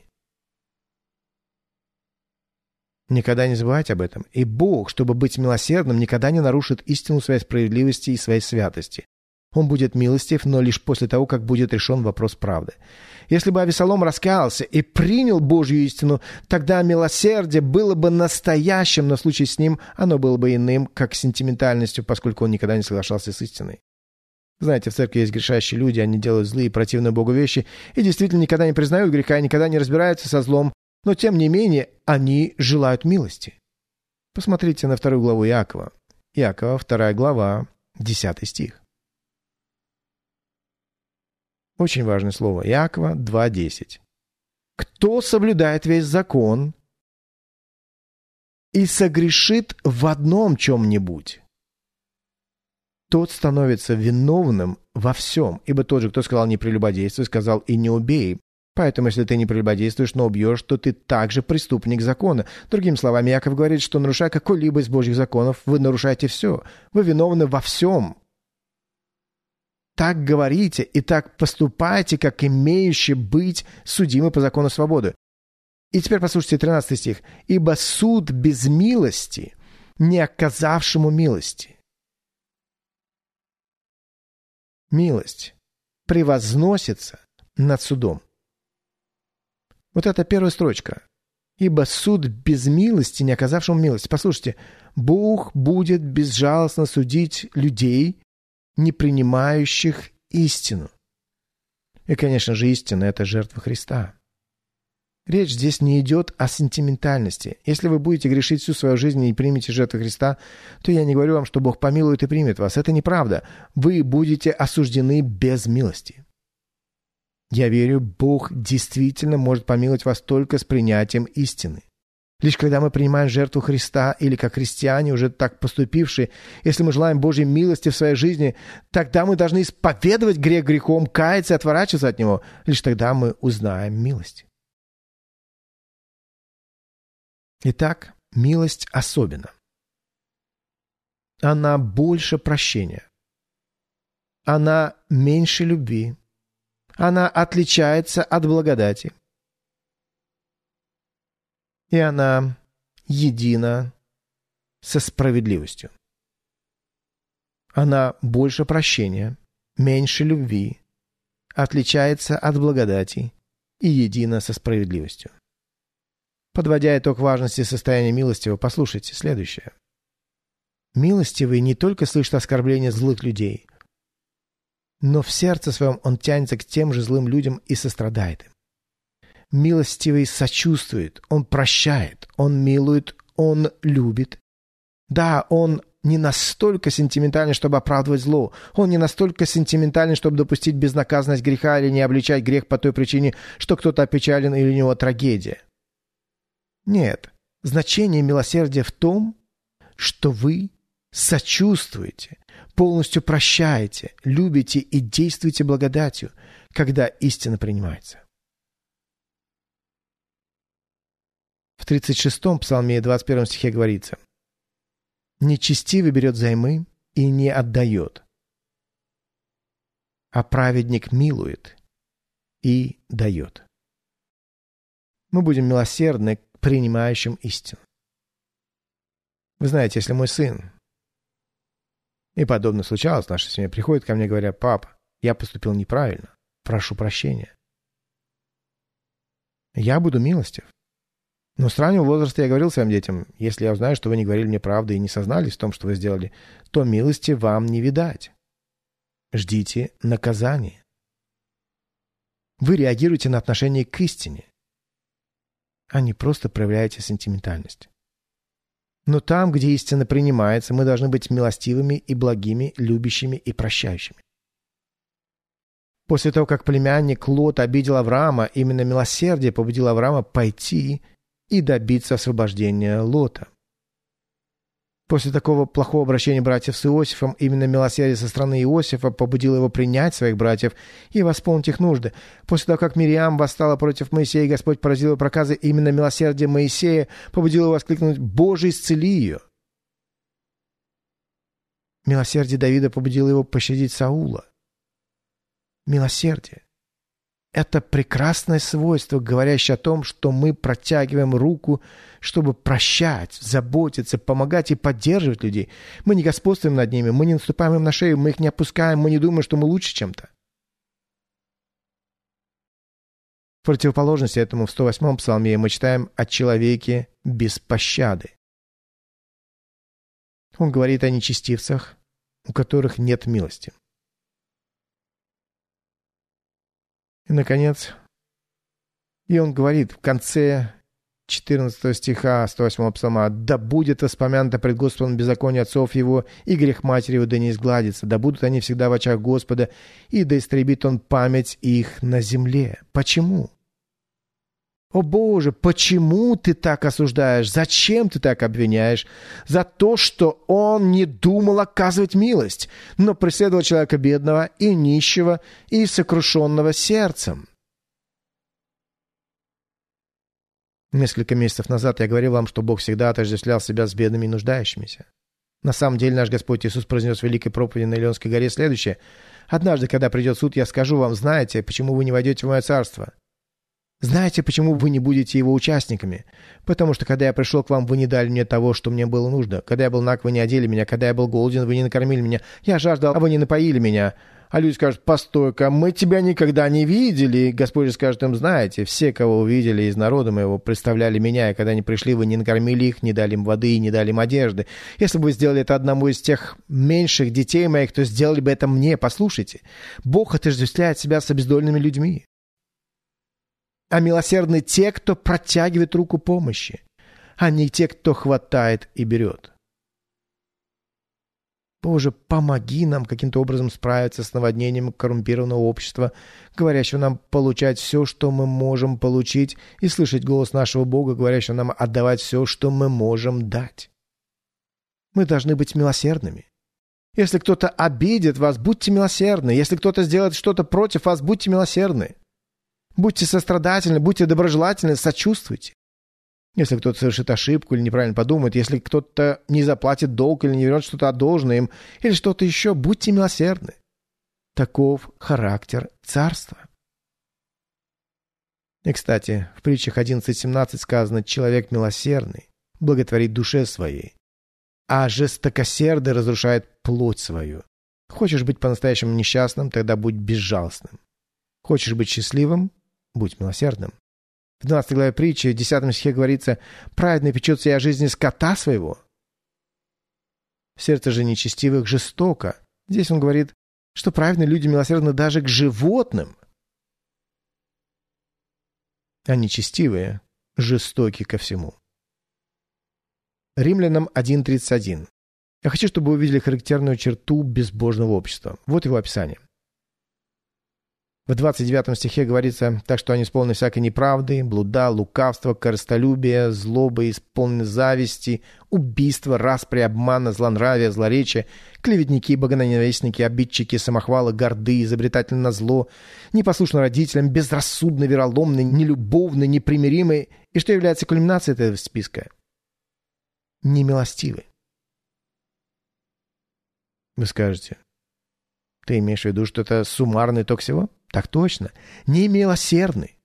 Никогда не забывайте об этом. И Бог, чтобы быть милосердным, никогда не нарушит истину своей справедливости и своей святости. Он будет милостив, но лишь после того, как будет решен вопрос правды. Если бы Авесолом раскаялся и принял Божью истину, тогда милосердие было бы настоящим, но в случае с ним оно было бы иным, как сентиментальностью, поскольку он никогда не соглашался с истиной. Знаете, в церкви есть грешащие люди, они делают злые и противные Богу вещи, и действительно никогда не признают греха и никогда не разбираются со злом, но тем не менее они желают милости. Посмотрите на 2 главу Иакова. Иакова, 2 глава, 10 стих. Очень важное слово. Иакова 2:10. «Кто соблюдает весь закон и согрешит в одном чем-нибудь, тот становится виновным во всем. Ибо тот же, кто сказал «не прелюбодействуй», сказал «и не убей». Поэтому, если ты не прелюбодействуешь, но убьешь, то ты также преступник закона». Другими словами, Иаков говорит, что, нарушая какой-либо из Божьих законов, вы нарушаете все. Вы виновны во всем. Так говорите и так поступайте, как имеющие быть судимы по закону свободы. И теперь послушайте 13 стих. «Ибо суд без милости, не оказавшему милости». Милость превозносится над судом. Вот это первая строчка. «Ибо суд без милости, не оказавшему милости». Послушайте, Бог будет безжалостно судить людей, не принимающих истину. И, конечно же, истина – это жертва Христа. Речь здесь не идет о сентиментальности. Если вы будете грешить всю свою жизнь и не примете жертву Христа, то я не говорю вам, что Бог помилует и примет вас. Это неправда. Вы будете осуждены без милости. Я верю, Бог действительно может помиловать вас только с принятием истины. Лишь когда мы принимаем жертву Христа, или как христиане, уже так поступившие, если мы желаем Божьей милости в своей жизни, тогда мы должны исповедовать грех грехом, каяться и отворачиваться от него. Лишь тогда мы узнаем милость. Итак, милость особенна. Она больше прощения. Она меньше любви. Она отличается от благодати. И она едина со справедливостью. Она больше прощения, меньше любви, отличается от благодати и едина со справедливостью. Подводя итог важности состояния милостивого, послушайте следующее. Милостивый не только слышит оскорбления злых людей, но в сердце своем он тянется к тем же злым людям и сострадает им. Милостивый сочувствует, он прощает, он милует, он любит. Да, он не настолько сентиментальный, чтобы оправдывать зло. Он не настолько сентиментальный, чтобы допустить безнаказанность греха или не обличать грех по той причине, что кто-то опечален или у него трагедия. Нет, значение милосердия в том, что вы сочувствуете, полностью прощаете, любите и действуете благодатью, когда истина принимается. В 36-м псалме 21 стихе говорится: «Нечестивый берет взаймы и не отдает, а праведник милует и дает». Мы будем милосердны к принимающим истину. Вы знаете, если мой сын, и подобно случалось в нашей семье, приходит ко мне и говорит: «Пап, я поступил неправильно, прошу прощения», я буду милостив. Но с раннего возраста я говорил своим детям: если я узнаю, что вы не говорили мне правды и не сознались в том, что вы сделали, то милости вам не видать. Ждите наказания. Вы реагируете на отношение к истине, а не просто проявляете сентиментальность. Но там, где истина принимается, мы должны быть милостивыми и благими, любящими и прощающими. После того, как племянник Лот обидел Авраама, именно милосердие побудило Авраама пойти и добиться освобождения Лота. После такого плохого обращения братьев с Иосифом, именно милосердие со стороны Иосифа побудило его принять своих братьев и восполнить их нужды. После того, как Мириам восстала против Моисея, и Господь поразил его проказы, именно милосердие Моисея побудило его воскликнуть: «Боже, исцели ее!» Милосердие Давида побудило его пощадить Саула. Милосердие — это прекрасное свойство, говорящее о том, что мы протягиваем руку, чтобы прощать, заботиться, помогать и поддерживать людей. Мы не господствуем над ними, мы не наступаем им на шею, мы их не опускаем, мы не думаем, что мы лучше чем-то. В противоположность этому в 108-м псалме мы читаем о человеке без пощады. Он говорит о нечестивцах, у которых нет милости. И, наконец, он говорит в конце 14 стиха 108-го псалма: «Да будет воспомянуто пред Господом беззаконие отцов его, и грех матери его да не изгладится. Да будут они всегда в очах Господа, и да истребит он память их на земле». Почему? О Боже, почему ты так осуждаешь? Зачем ты так обвиняешь? За то, что он не думал оказывать милость, но преследовал человека бедного и нищего и сокрушенного сердцем. Несколько месяцев назад я говорил вам, что Бог всегда отождествлял себя с бедными и нуждающимися. На самом деле наш Господь Иисус произнес в Великой проповеди на Илионской горе следующее: «Однажды, когда придет суд, я скажу вам: знаете, почему вы не войдете в мое царство? Знаете, почему вы не будете его участниками? Потому что, когда я пришел к вам, вы не дали мне того, что мне было нужно. Когда я был наг, вы не одели меня. Когда я был голоден, вы не накормили меня. Я жаждал, а вы не напоили меня». А люди скажут: «Постой-ка, мы тебя никогда не видели». И Господь же скажет им: «Знаете, все, кого вы видели из народа моего, представляли меня, и когда они пришли, вы не накормили их, не дали им воды и не дали им одежды. Если бы вы сделали это одному из тех меньших детей моих, то сделали бы это мне». Послушайте, Бог отождествляет себя с обездоленными людьми. А милосердны те, кто протягивает руку помощи, а не те, кто хватает и берет. Боже, помоги нам каким-то образом справиться с наводнением коррумпированного общества, говорящего нам получать все, что мы можем получить, и слышать голос нашего Бога, говорящего нам отдавать все, что мы можем дать. Мы должны быть милосердными. Если кто-то обидит вас, будьте милосердны. Если кто-то сделает что-то против вас, будьте милосердны. Будьте сострадательны, будьте доброжелательны, сочувствуйте. Если кто-то совершит ошибку или неправильно подумает, если кто-то не заплатит долг или не вернет что-то одолженное им, или что-то еще, будьте милосердны. Таков характер царства. И, кстати, в притчах 11:17 сказано: «Человек милосердный благотворит душе своей, а жестокосердый разрушает плоть свою». Хочешь быть по-настоящему несчастным, тогда будь безжалостным. Хочешь быть счастливым, будь милосердным. В 12 главе притчи, в 10 стихе говорится: «Праведный печется и о жизни скота своего». Сердце же нечестивых жестоко. Здесь он говорит, что праведные люди милосердны даже к животным. Они нечестивые, жестоки ко всему. Римлянам 1:31. Я хочу, чтобы вы увидели характерную черту безбожного общества. Вот его описание. В 29 стихе говорится: «Так что они исполнены всякой неправды, блуда, лукавства, корыстолюбия, злобы, исполнены зависти, убийства, распри, обмана, злонравия, злоречия, клеветники, богоненавистники, обидчики, самохвалы, горды, изобретательны на зло, непослушны родителям, безрассудны, вероломны, нелюбовны, непримиримы». И что является кульминацией этого списка? Немилостивы. Вы скажете: ты имеешь в виду, что это суммарный итог всего? Так точно. Немилосердный.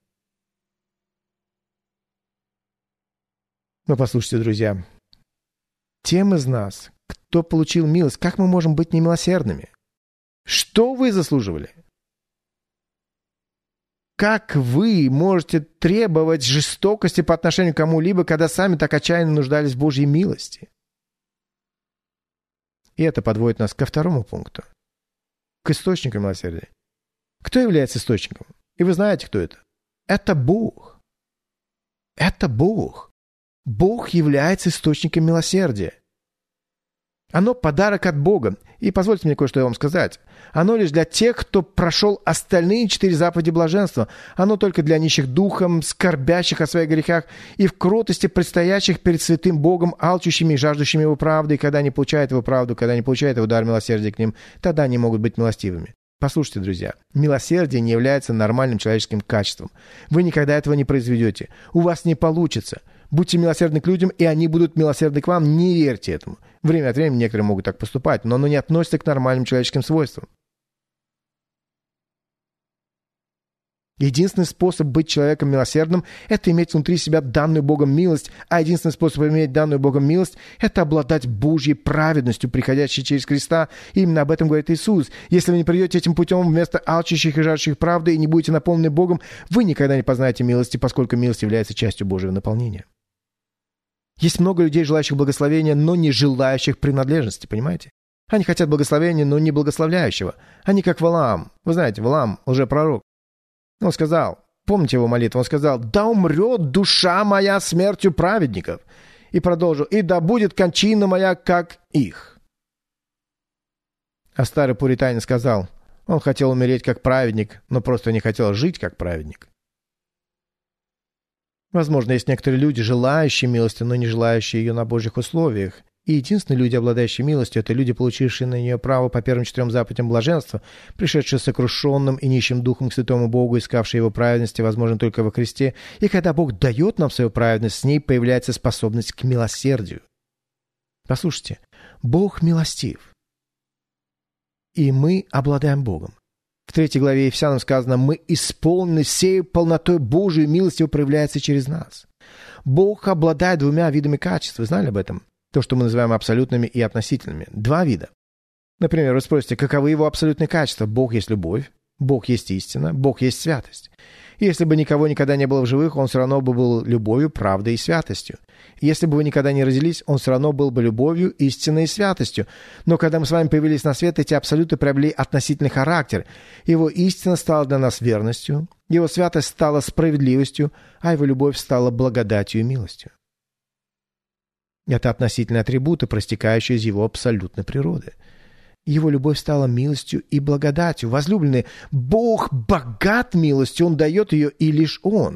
Но послушайте, друзья, тем из нас, кто получил милость, как мы можем быть немилосердными? Что вы заслуживали? Как вы можете требовать жестокости по отношению к кому-либо, когда сами так отчаянно нуждались в Божьей милости? И это подводит нас ко второму пункту. К источнику милосердия. Кто является источником? И вы знаете, кто это? Это Бог. Это Бог. Бог является источником милосердия. Оно подарок от Бога. И позвольте мне кое-что вам сказать. Оно лишь для тех, кто прошел остальные 4 заповеди блаженства. Оно только для нищих духом, скорбящих о своих грехах и в кротости предстоящих перед святым Богом, алчущими и жаждущими Его правды. И когда они получают Его правду, когда они получают Его дар милосердия к ним, тогда они могут быть милостивыми. Послушайте, друзья, милосердие не является нормальным человеческим качеством. Вы никогда этого не произведете. У вас не получится. Будьте милосердны к людям, и они будут милосердны к вам. Не верьте этому. Время от времени некоторые могут так поступать, но оно не относится к нормальным человеческим свойствам. Единственный способ быть человеком милосердным – это иметь внутри себя данную Богом милость, а единственный способ иметь данную Богом милость – это обладать Божьей праведностью, приходящей через Христа. И именно об этом говорит Иисус. Если вы не придете этим путем вместо алчущих и жаждущих правды и не будете наполнены Богом, вы никогда не познаете милости, поскольку милость является частью Божьего наполнения. Есть много людей, желающих благословения, но не желающих принадлежности, понимаете? Они хотят благословения, но не благословляющего. Они как Валаам. Вы знаете, Валаам – лжепророк. Он сказал, помните его молитву, он сказал: «Да умрет душа моя смертью праведников». И продолжил: «И да будет кончина моя, как их». А старый пуританин сказал, он хотел умереть как праведник, но просто не хотел жить как праведник. Возможно, есть некоторые люди, желающие милости, но не желающие ее на Божьих условиях. И единственные люди, обладающие милостью, это люди, получившие на нее право по первым 4 заповедям блаженства, пришедшие сокрушенным и нищим духом к святому Богу, искавшие его праведности, возможно, только во Христе. И когда Бог дает нам свою праведность, с ней появляется способность к милосердию. Послушайте, Бог милостив. И мы обладаем Богом. В 3 главе Ефесянам сказано: «Мы исполнены всей полнотой Божией, милость Его проявляется через нас». Бог обладает 2 видами качеств. Вы знали об этом? То, что мы называем абсолютными и относительными. 2 вида. Например, вы спросите, каковы его абсолютные качества? Бог есть любовь, Бог есть истина, Бог есть святость. И если бы никого никогда не было в живых, он все равно бы был любовью, правдой и святостью. И если бы вы никогда не родились, он все равно был бы любовью, истиной и святостью. Но когда мы с вами появились на свет, эти абсолюты приобрели относительный характер. Его истина стала для нас верностью, его святость стала справедливостью, а его любовь стала благодатью и милостью. Это относительные атрибуты, проистекающие из его абсолютной природы. Его любовь стала милостью и благодатью. Возлюбленные, Бог богат милостью, Он дает ее, и лишь Он.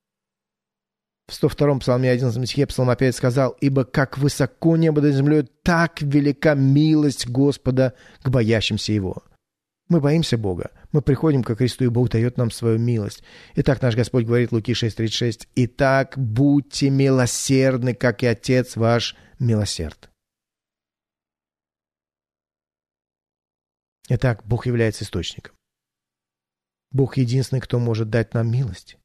В 102-м псалме 11 стихе псалмопевец сказал: «Ибо как высоко небо над землей, так велика милость Господа к боящимся Его». Мы боимся Бога, мы приходим ко Христу, и Бог дает нам свою милость. Итак, наш Господь говорит, Луки 6:36: «Итак, будьте милосердны, как и Отец ваш милосерд». Итак, Бог является источником. Бог единственный, кто может дать нам милость.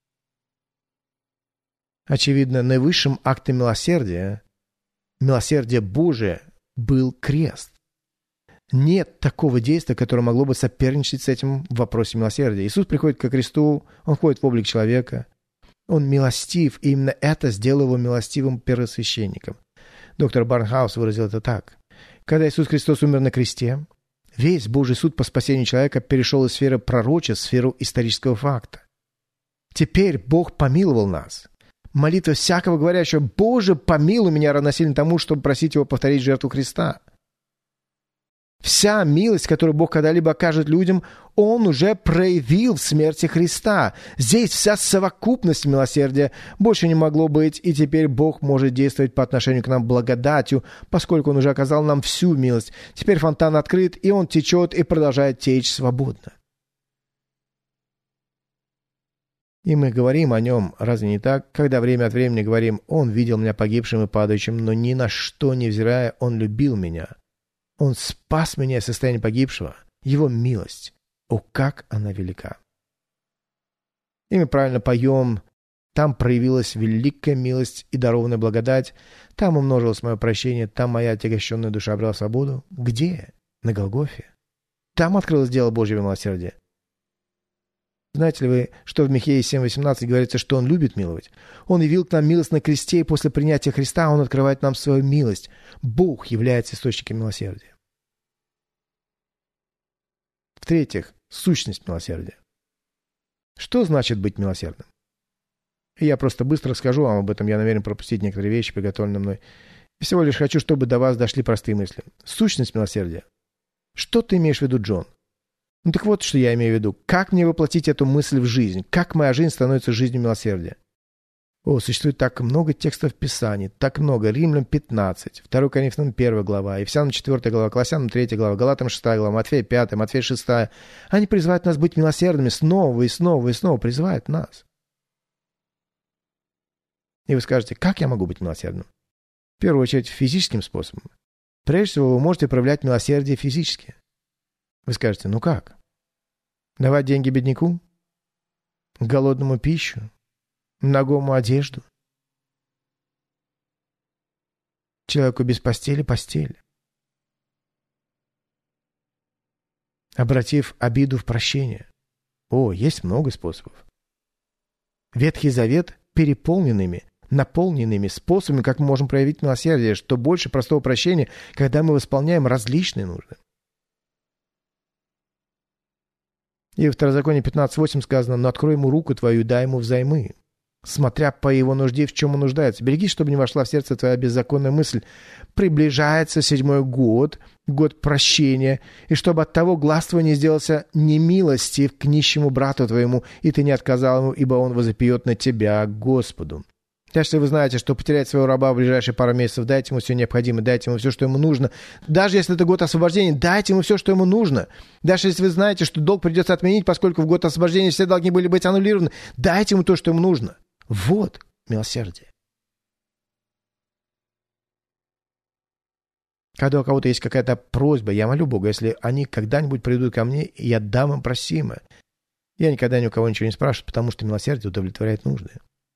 Очевидно, наивысшим актом милосердия Божия, был крест. Нет такого действия, которое могло бы соперничать с этим в вопросе милосердия. Иисус приходит ко кресту, Он входит в облик человека. Он милостив, и именно это сделало Его милостивым первосвященником. Доктор Барнхаус выразил это так. Когда Иисус Христос умер на кресте, Весь Божий суд по спасению человека перешел из сферы пророчеств в сферу исторического факта. Теперь Бог помиловал нас. Молитва всякого говорящего: «Боже, помилуй меня», равносильно тому, чтобы просить Его повторить жертву Христа. Вся милость, которую Бог когда-либо окажет людям, Он уже проявил в смерти Христа. Здесь вся совокупность милосердия. Больше не могло быть, и теперь Бог может действовать по отношению к нам благодатью, поскольку Он уже оказал нам всю милость. Теперь фонтан открыт, и он течет и продолжает течь свободно. И мы говорим о Нем, разве не так, когда время от времени говорим: «Он видел меня погибшим и падающим, но ни на что невзирая, Он любил меня. Он спас меня из состояния погибшего. Его милость. О, как она велика!» И мы правильно поем: «Там проявилась великая милость и дарованная благодать, там умножилось мое прощение, там моя отягощенная душа обрела свободу». Где? На Голгофе. Там открылось дело Божьего милосердия. Знаете ли вы, что в Михеи 7:18 говорится, что Он любит миловать? Он явил к нам милость на кресте, и после принятия Христа Он открывает нам свою милость. Бог является источником милосердия. В-третьих, сущность милосердия. Что значит быть милосердным? Я просто быстро скажу вам об этом, я намерен пропустить некоторые вещи, приготовленные мной. Всего лишь хочу, чтобы до вас дошли простые мысли. Сущность милосердия. Что ты имеешь в виду, Джон? Ну так вот, что я имею в виду. Как мне воплотить эту мысль в жизнь? Как моя жизнь становится жизнью милосердия? О, существует так много текстов Писаний, так много. Римлянам 15, 2 Коринфянам 1 глава, Ефесянам 4 глава, Колоссянам 3 глава, Галатам 6 глава, Матфея 5, Матфея 6. Они призывают нас быть милосердными снова и снова и снова. Призывают нас. И вы скажете: как я могу быть милосердным? В первую очередь, физическим способом. Прежде всего, вы можете проявлять милосердие физически. Вы скажете: ну как? Давать деньги бедняку? Голодному пищу? Нагому одежду? Человеку без постели постель? Обратив обиду в прощение? О, есть много способов. Ветхий Завет переполненными, наполненными способами, как мы можем проявить милосердие, что больше простого прощения, когда мы восполняем различные нужды. И в Второзаконии 15:8 сказано: «Но открой ему руку твою и дай ему взаймы, смотря по его нужде, в чем он нуждается. Берегись, чтобы не вошла в сердце твоя беззаконная мысль. Приближается 7-й год, год прощения, и чтобы от того глаз твой не сделался немилостив к нищему брату твоему, и ты не отказал ему, ибо он возопьет на тебя Господу». Если вы знаете, что потерять своего раба в ближайшие пару месяцев, дайте ему все необходимое, дайте ему все, что ему нужно. Даже если это год освобождения, дайте ему все, что ему нужно. Даже если вы знаете, что долг придется отменить, поскольку в год освобождения все должны были быть аннулированы, дайте ему то, что ему нужно. Вот милосердие. Когда у кого-то есть какая-то просьба, я молю Бога, если они когда-нибудь придут ко мне, я дам им просимое. Я никогда ни у кого ничего не спрашиваю, потому что милосердие удовлетворяет нужды.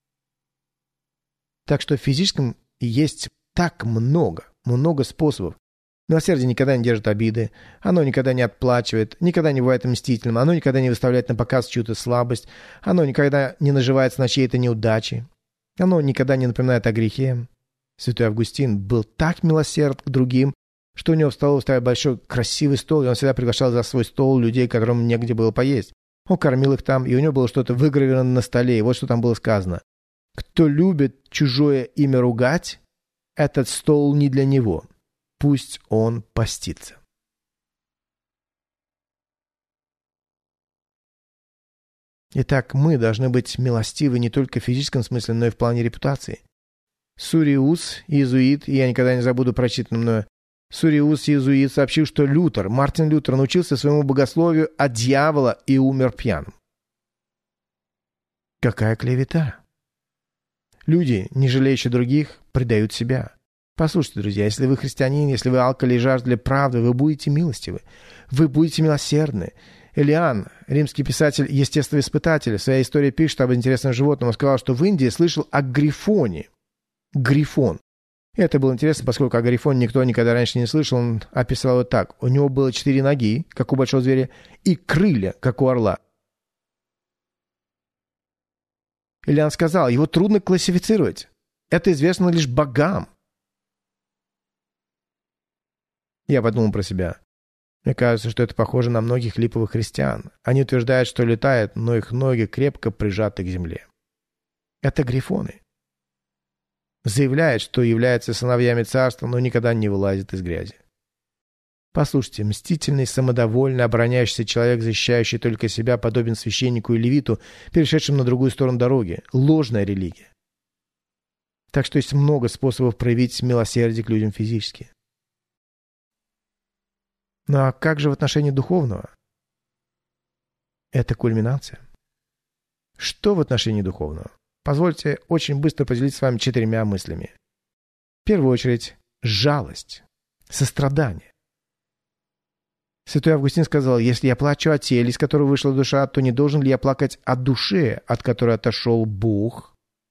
Так что в физическом есть так много способов. Милосердие никогда не держит обиды, оно никогда не отплачивает, никогда не бывает мстительным, оно никогда не выставляет на показ чью-то слабость, оно никогда не наживается на чьей-то неудаче, оно никогда не напоминает о грехе. Святой Августин был так милосерд к другим, что у него в столовой стоял большой красивый стол, и он всегда приглашал за свой стол людей, которым негде было поесть. Он кормил их там, и у него было что-то выгравировано на столе, и вот что там было сказано: «Кто любит чужое имя ругать, этот стол не для него. Пусть он постится». Итак, мы должны быть милостивы не только в физическом смысле, но и в плане репутации. Суриус, иезуит, и я никогда не забуду прочитанное мною, Суриус, иезуит, сообщил, что Мартин Лютер, научился своему богословию от дьявола и умер пьяным. Какая клевета! Люди, не жалеющие других, предают себя. Послушайте, друзья, если вы христианин, если вы алкали и жаждали правды, вы будете милостивы, вы будете милосердны. Элиан, римский писатель, естествоиспытатель, в своей истории пишет об интересном животном. Он сказал, что в Индии слышал о грифоне. Грифон. И это было интересно, поскольку о грифоне никто никогда раньше не слышал. Он описал его так: у него было 4 ноги, как у большого зверя, и крылья, как у орла. Элиан сказал, его трудно классифицировать. Это известно лишь богам. Я подумал про себя. Мне кажется, что это похоже на многих липовых христиан. Они утверждают, что летают, но их ноги крепко прижаты к земле. Это грифоны. Заявляют, что являются сыновьями царства, но никогда не вылазят из грязи. Послушайте, мстительный, самодовольный, обороняющийся человек, защищающий только себя, подобен священнику и левиту, перешедшим на другую сторону дороги. Ложная религия. Так что есть много способов проявить милосердие к людям физически. Ну а как же в отношении духовного? Это кульминация. Что в отношении духовного? Позвольте очень быстро поделиться с вами 4 мыслями. В первую очередь, жалость, сострадание. Святой Августин сказал: если я плачу о теле, из которого вышла душа, то не должен ли я плакать о душе, от которой отошел Бог?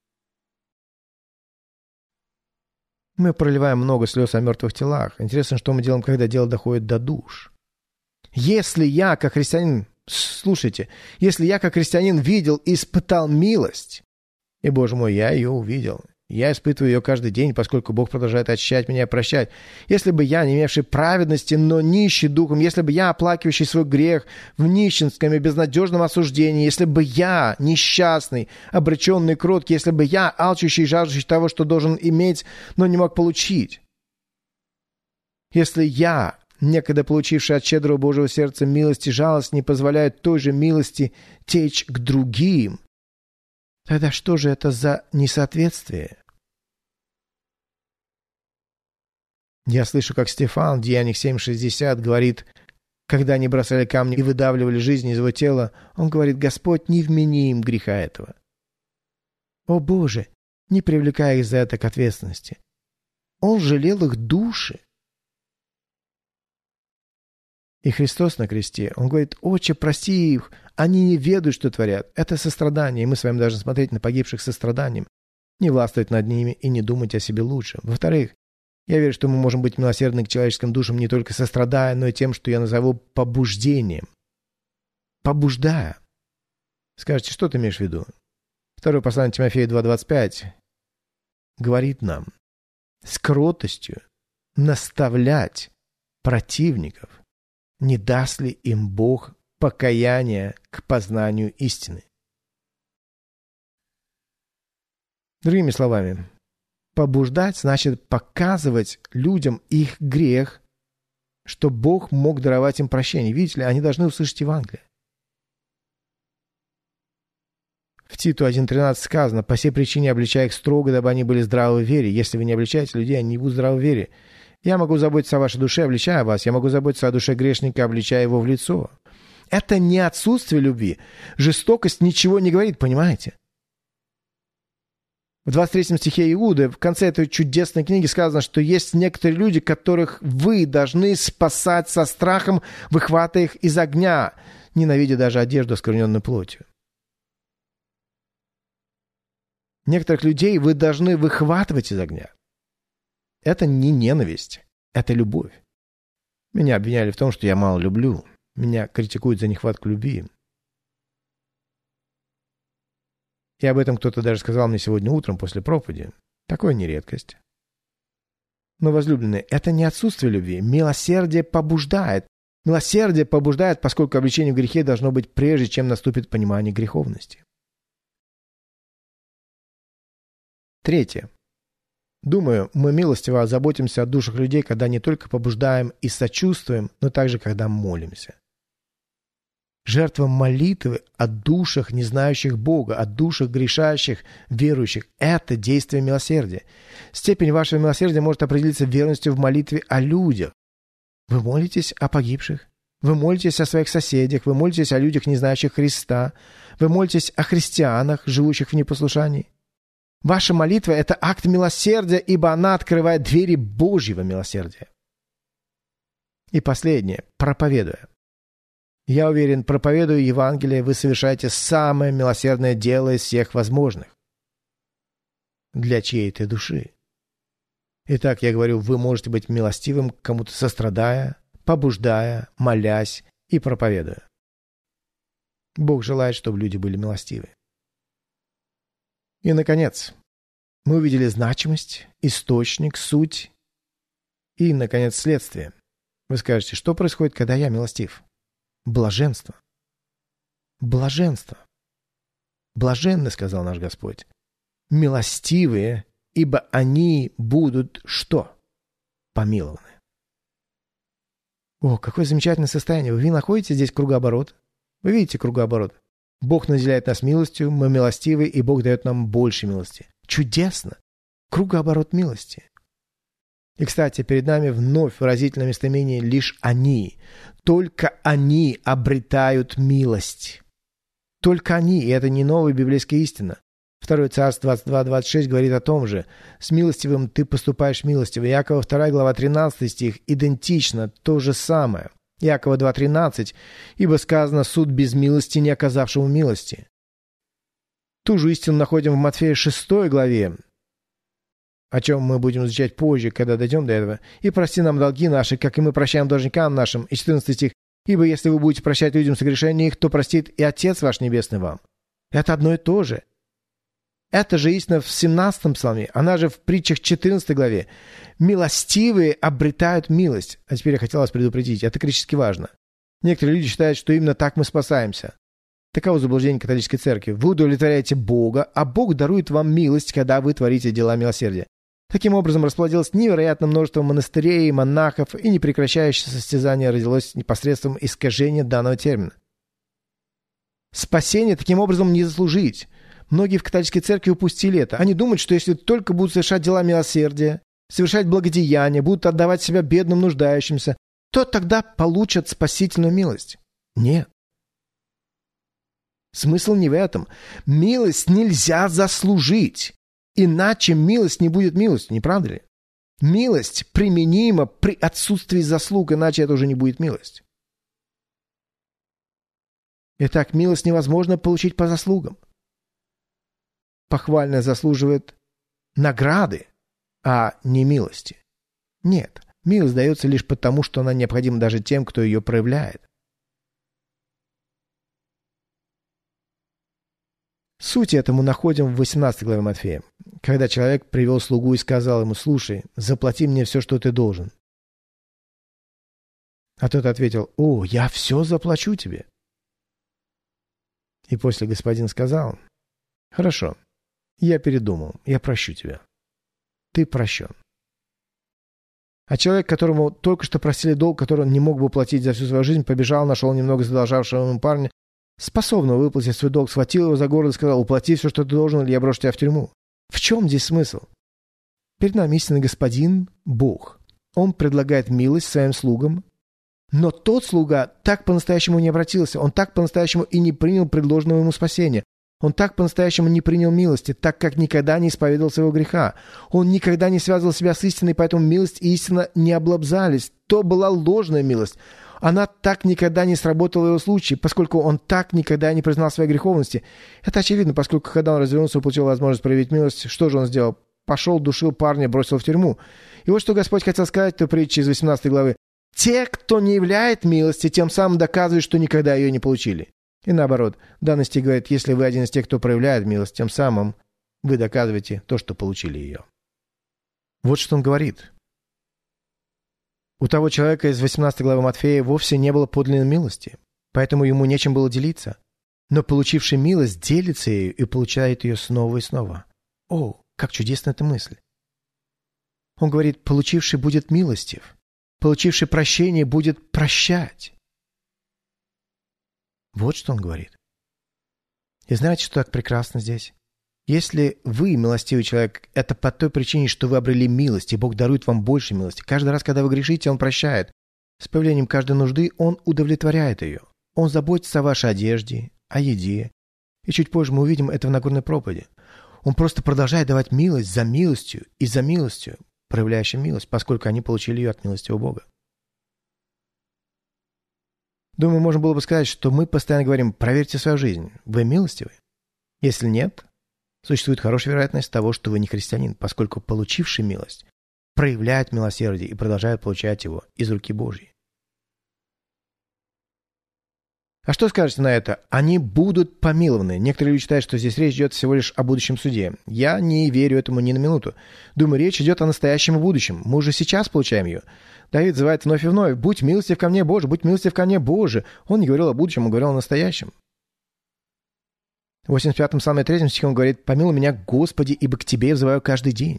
Мы проливаем много слез о мертвых телах. Интересно, что мы делаем, когда дело доходит до душ. Если я, как христианин, слушайте, если я, как христианин, видел и испытал милость, и, Боже мой, я ее увидел, я испытываю ее каждый день, поскольку Бог продолжает очищать меня и прощать. Если бы я, не имевший праведности, но нищий духом, если бы я, оплакивающий свой грех в нищенском и безнадежном осуждении, если бы я, несчастный, обреченный, кроткий, если бы я, алчущий и жаждущий того, что должен иметь, но не мог получить, если я, некогда получивший от щедрого Божьего сердца милость и жалость, не позволяет той же милости течь к другим, тогда что же это за несоответствие? Я слышу, как Стефан в Деяниях 7:60 говорит, когда они бросали камни и выдавливали жизнь из его тела, он говорит: «Господь, не вмени им греха этого». О Боже, не привлекая их за это к ответственности. Он жалел их души. И Христос на кресте, Он говорит: «Отче, прости их, они не ведают, что творят». Это сострадание, и мы с вами должны смотреть на погибших состраданием, не властвовать над ними и не думать о себе лучше. Во-вторых, я верю, что мы можем быть милосердны к человеческим душам не только сострадая, но и тем, что я назову побуждением. Побуждая. Скажете, что ты имеешь в виду? Второе послание Тимофею 2:25 говорит нам с кротостью наставлять противников, не даст ли им Бог покаяние к познанию истины. Другими словами, побуждать значит показывать людям их грех, что Бог мог даровать им прощение. Видите ли, они должны услышать Евангелие. В Титу 1:13 сказано: «По сей причине обличай их строго, дабы они были здравы в вере». Если вы не обличаете людей, они не будут здравы в вере. Я могу заботиться о вашей душе, обличая вас. Я могу заботиться о душе грешника, обличая его в лицо. Это не отсутствие любви. Жестокость ничего не говорит, понимаете? В 23 стихе Иуды, в конце этой чудесной книги сказано, что есть некоторые люди, которых вы должны спасать со страхом, выхватывая их из огня, ненавидя даже одежду, оскверненную плотью. Некоторых людей вы должны выхватывать из огня. Это не ненависть, это любовь. Меня обвиняли в том, что я мало люблю. Меня критикуют за нехватку любви. И об этом кто-то даже сказал мне сегодня утром после проповеди. Такое не редкость. Но, возлюбленные, это не отсутствие любви. Милосердие побуждает. Милосердие побуждает, поскольку обличение в грехе должно быть прежде, чем наступит понимание греховности. Третье. Думаю, мы милостиво озаботимся о душах людей, когда не только побуждаем и сочувствуем, но также когда молимся. Жертва молитвы о душах, не знающих Бога, о душах грешащих, верующих – это действие милосердия. Степень вашего милосердия может определиться верностью в молитве о людях. Вы молитесь о погибших, вы молитесь о своих соседях, вы молитесь о людях, не знающих Христа, вы молитесь о христианах, живущих в непослушании. Ваша молитва – это акт милосердия, ибо она открывает двери Божьего милосердия. И последнее – проповедуя. Я уверен, проповедуя Евангелие, вы совершаете самое милосердное дело из всех возможных. Для чьей-то души. Итак, я говорю, вы можете быть милостивым к кому-то, сострадая, побуждая, молясь и проповедуя. Бог желает, чтобы люди были милостивы. И, наконец, мы увидели значимость, источник, суть и, наконец, следствие. Вы скажете, что происходит, когда я милостив? Блаженство. Блаженство. Блаженны, сказал наш Господь, милостивые, ибо они будут что? Помилованы. О, какое замечательное состояние. Вы находите здесь кругооборот? Вы видите кругооборот? Бог наделяет нас милостью, мы милостивы, и Бог дает нам больше милости. Чудесно! Кругооборот милости. И, кстати, перед нами вновь выразительное местоимение «лишь они». Только они обретают милость. Только они, и это не новая библейская истина. 2 Царств 22-26 говорит о том же. «С милостивым ты поступаешь милостиво». Иакова 2 глава 13 стих идентично, то же самое. Иакова 2:13, «Ибо сказано, суд без милости, не оказавшему милости». Ту же истину находим в Матфея 6 главе, о чем мы будем изучать позже, когда дойдем до этого. «И прости нам долги наши, как и мы прощаем должникам нашим». И 14 стих, «Ибо если вы будете прощать людям согрешения их, то простит и Отец ваш Небесный вам». Это одно и то же. Это же истина в 17-м псалме, она же в притчах 14 главе. «Милостивые обретают милость». А теперь я хотел вас предупредить, это критически важно. Некоторые люди считают, что именно так мы спасаемся. Таково заблуждение католической церкви. Вы удовлетворяете Бога, а Бог дарует вам милость, когда вы творите дела милосердия. Таким образом, расплодилось невероятное множество монастырей, монахов, и непрекращающееся состязание родилось непосредством искажения данного термина. Спасение таким образом не заслужить. Многие в католической церкви упустили это. Они думают, что если только будут совершать дела милосердия, совершать благодеяния, будут отдавать себя бедным, нуждающимся, то тогда получат спасительную милость. Нет. Смысл не в этом. Милость нельзя заслужить. Иначе милость не будет милостью, не правда ли? Милость применима при отсутствии заслуг, иначе это уже не будет милость. Итак, милость невозможно получить по заслугам. Похвальное заслуживает награды, а не милости. Нет, милость дается лишь потому, что она необходима даже тем, кто ее проявляет. Суть этому находим в 18 главе Матфея, когда человек привел слугу и сказал ему: «Слушай, заплати мне все, что ты должен». А тот ответил: «О, я все заплачу тебе». И после господин сказал: «Хорошо, я передумал, я прощу тебя. Ты прощен». А человек, которому только что простили долг, который он не мог бы уплатить за всю свою жизнь, побежал, нашел немного задолжавшего ему парня, способного выплатить свой долг, схватил его за горло и сказал: «Уплати все, что ты должен, или я брошу тебя в тюрьму». В чем здесь смысл? Перед нами истинный господин – Бог. Он предлагает милость своим слугам, но тот слуга так по-настоящему не обратился, он так по-настоящему и не принял предложенного ему спасения. Он так по-настоящему не принял милости, так как никогда не исповедовал своего греха. Он никогда не связывал себя с истиной, поэтому милость и истина не облобзались. То была ложная милость. Она так никогда не сработала в его случае, поскольку он так никогда не признал своей греховности. Это очевидно, поскольку когда он развернулся и получил возможность проявить милость, что же он сделал? Пошел, душил парня, бросил в тюрьму. И вот что Господь хотел сказать в той притче из 18 главы. Те, кто не являет милости, тем самым доказывают, что никогда ее не получили. И наоборот, данный стих говорит: если вы один из тех, кто проявляет милость, тем самым вы доказываете то, что получили ее. Вот что он говорит. У того человека из 18 главы Матфея вовсе не было подлинной милости, поэтому ему нечем было делиться. Но получивший милость делится ею и получает ее снова и снова. О, как чудесна эта мысль! Он говорит: получивший будет милостив, получивший прощение будет прощать. Вот что он говорит. И знаете, что так прекрасно здесь? Если вы милостивый человек, это по той причине, что вы обрели милость, и Бог дарует вам больше милости. Каждый раз, когда вы грешите, Он прощает. С появлением каждой нужды Он удовлетворяет ее. Он заботится о вашей одежде, о еде. И чуть позже мы увидим это в Нагорной проповеди. Он просто продолжает давать милость за милостью и за милостью, проявляющей милость, поскольку они получили ее от милостивого Бога. Думаю, можно было бы сказать, что мы постоянно говорим: проверьте свою жизнь. Вы милостивы? Если нет, существует хорошая вероятность того, что вы не христианин, поскольку получивший милость проявляет милосердие и продолжает получать его из руки Божьей. А что скажете на это? Они будут помилованы. Некоторые люди считают, что здесь речь идет всего лишь о будущем суде. Я не верю этому ни на минуту. Думаю, речь идет о настоящем и будущем. Мы уже сейчас получаем ее. Давид взывает вновь и вновь: «Будь милостив ко мне, Боже! Будь милостив ко мне, Боже!» Он не говорил о будущем, он говорил о настоящем. В 85-м псалме 3 стихе он говорит: «Помилуй меня, Господи, ибо к Тебе я взываю каждый день».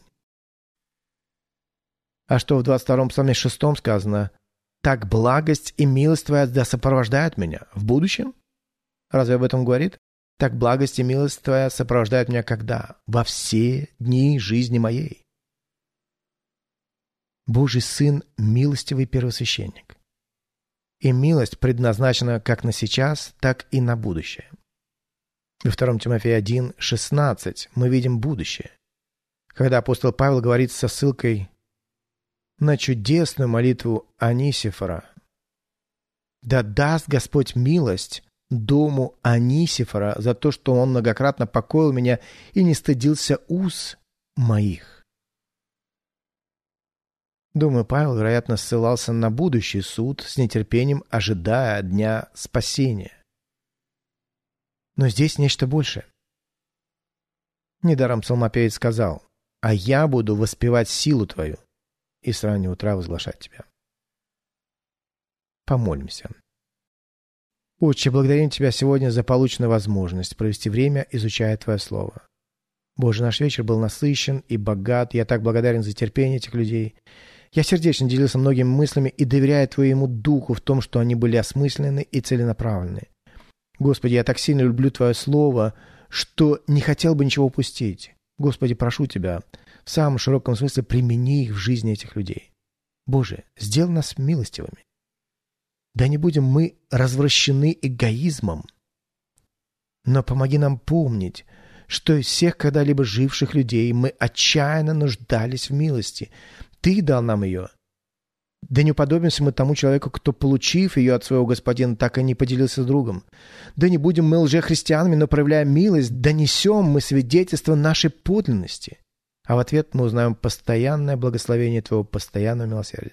А что в 22-м псалме 6 сказано? «Так благость и милость Твоя да сопровождают меня». В будущем? Разве об этом говорит? «Так благость и милость Твоя сопровождают меня когда? Во все дни жизни моей». Божий Сын – милостивый первосвященник. И милость предназначена как на сейчас, так и на будущее. Во 2 Тимофея 1:16 мы видим будущее, когда апостол Павел говорит со ссылкой на чудесную молитву Онисифора: «Да даст Господь милость дому Онисифора за то, что он многократно покоил меня и не стыдился уз моих». Думаю, Павел, вероятно, ссылался на будущий суд, с нетерпением ожидая дня спасения. Но здесь нечто большее. Недаром псалмопевец сказал: «А я буду воспевать силу Твою и с раннего утра возглашать Тебя». Помолимся. Отче, благодарим Тебя сегодня за полученную возможность провести время, изучая Твое Слово. Боже, наш вечер был насыщен и богат. Я так благодарен за терпение этих людей. Я сердечно делился многими мыслями и доверяю Твоему Духу в том, что они были осмысленны и целенаправленны. Господи, я так сильно люблю Твое Слово, что не хотел бы ничего упустить. Господи, прошу Тебя, в самом широком смысле примени их в жизни этих людей. Боже, сделай нас милостивыми. Да не будем мы развращены эгоизмом, но помоги нам помнить, что из всех когда-либо живших людей мы отчаянно нуждались в милости. Ты дал нам ее. Да не уподобимся мы тому человеку, кто, получив ее от своего Господина, так и не поделился с другом. Да не будем мы лжехристианами, но, проявляя милость, донесем мы свидетельство нашей подлинности. А в ответ мы узнаем постоянное благословение Твоего постоянного милосердия.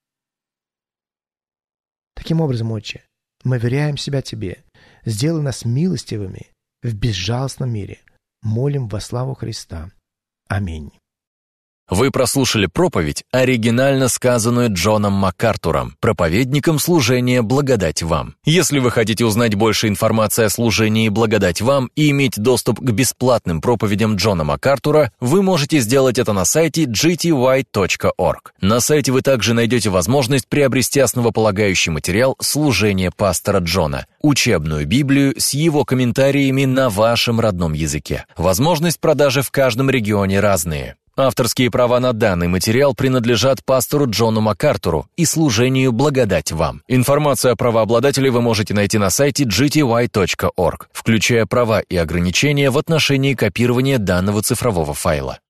Таким образом, Отче, мы веряем себя Тебе. Сделай нас милостивыми в безжалостном мире. Молим во славу Христа. Аминь. Вы прослушали проповедь, оригинально сказанную Джоном МакАртуром, проповедником служения «Благодать вам». Если вы хотите узнать больше информации о служении «Благодать вам» и иметь доступ к бесплатным проповедям Джона МакАртура, вы можете сделать это на сайте gty.org. На сайте вы также найдете возможность приобрести основополагающий материал служения пастора Джона, учебную Библию с его комментариями на вашем родном языке. Возможность продажи в каждом регионе разные. Авторские права на данный материал принадлежат пастору Джону МакАртуру и служению «Благодать вам». Информацию о правообладателе вы можете найти на сайте gty.org, включая права и ограничения в отношении копирования данного цифрового файла.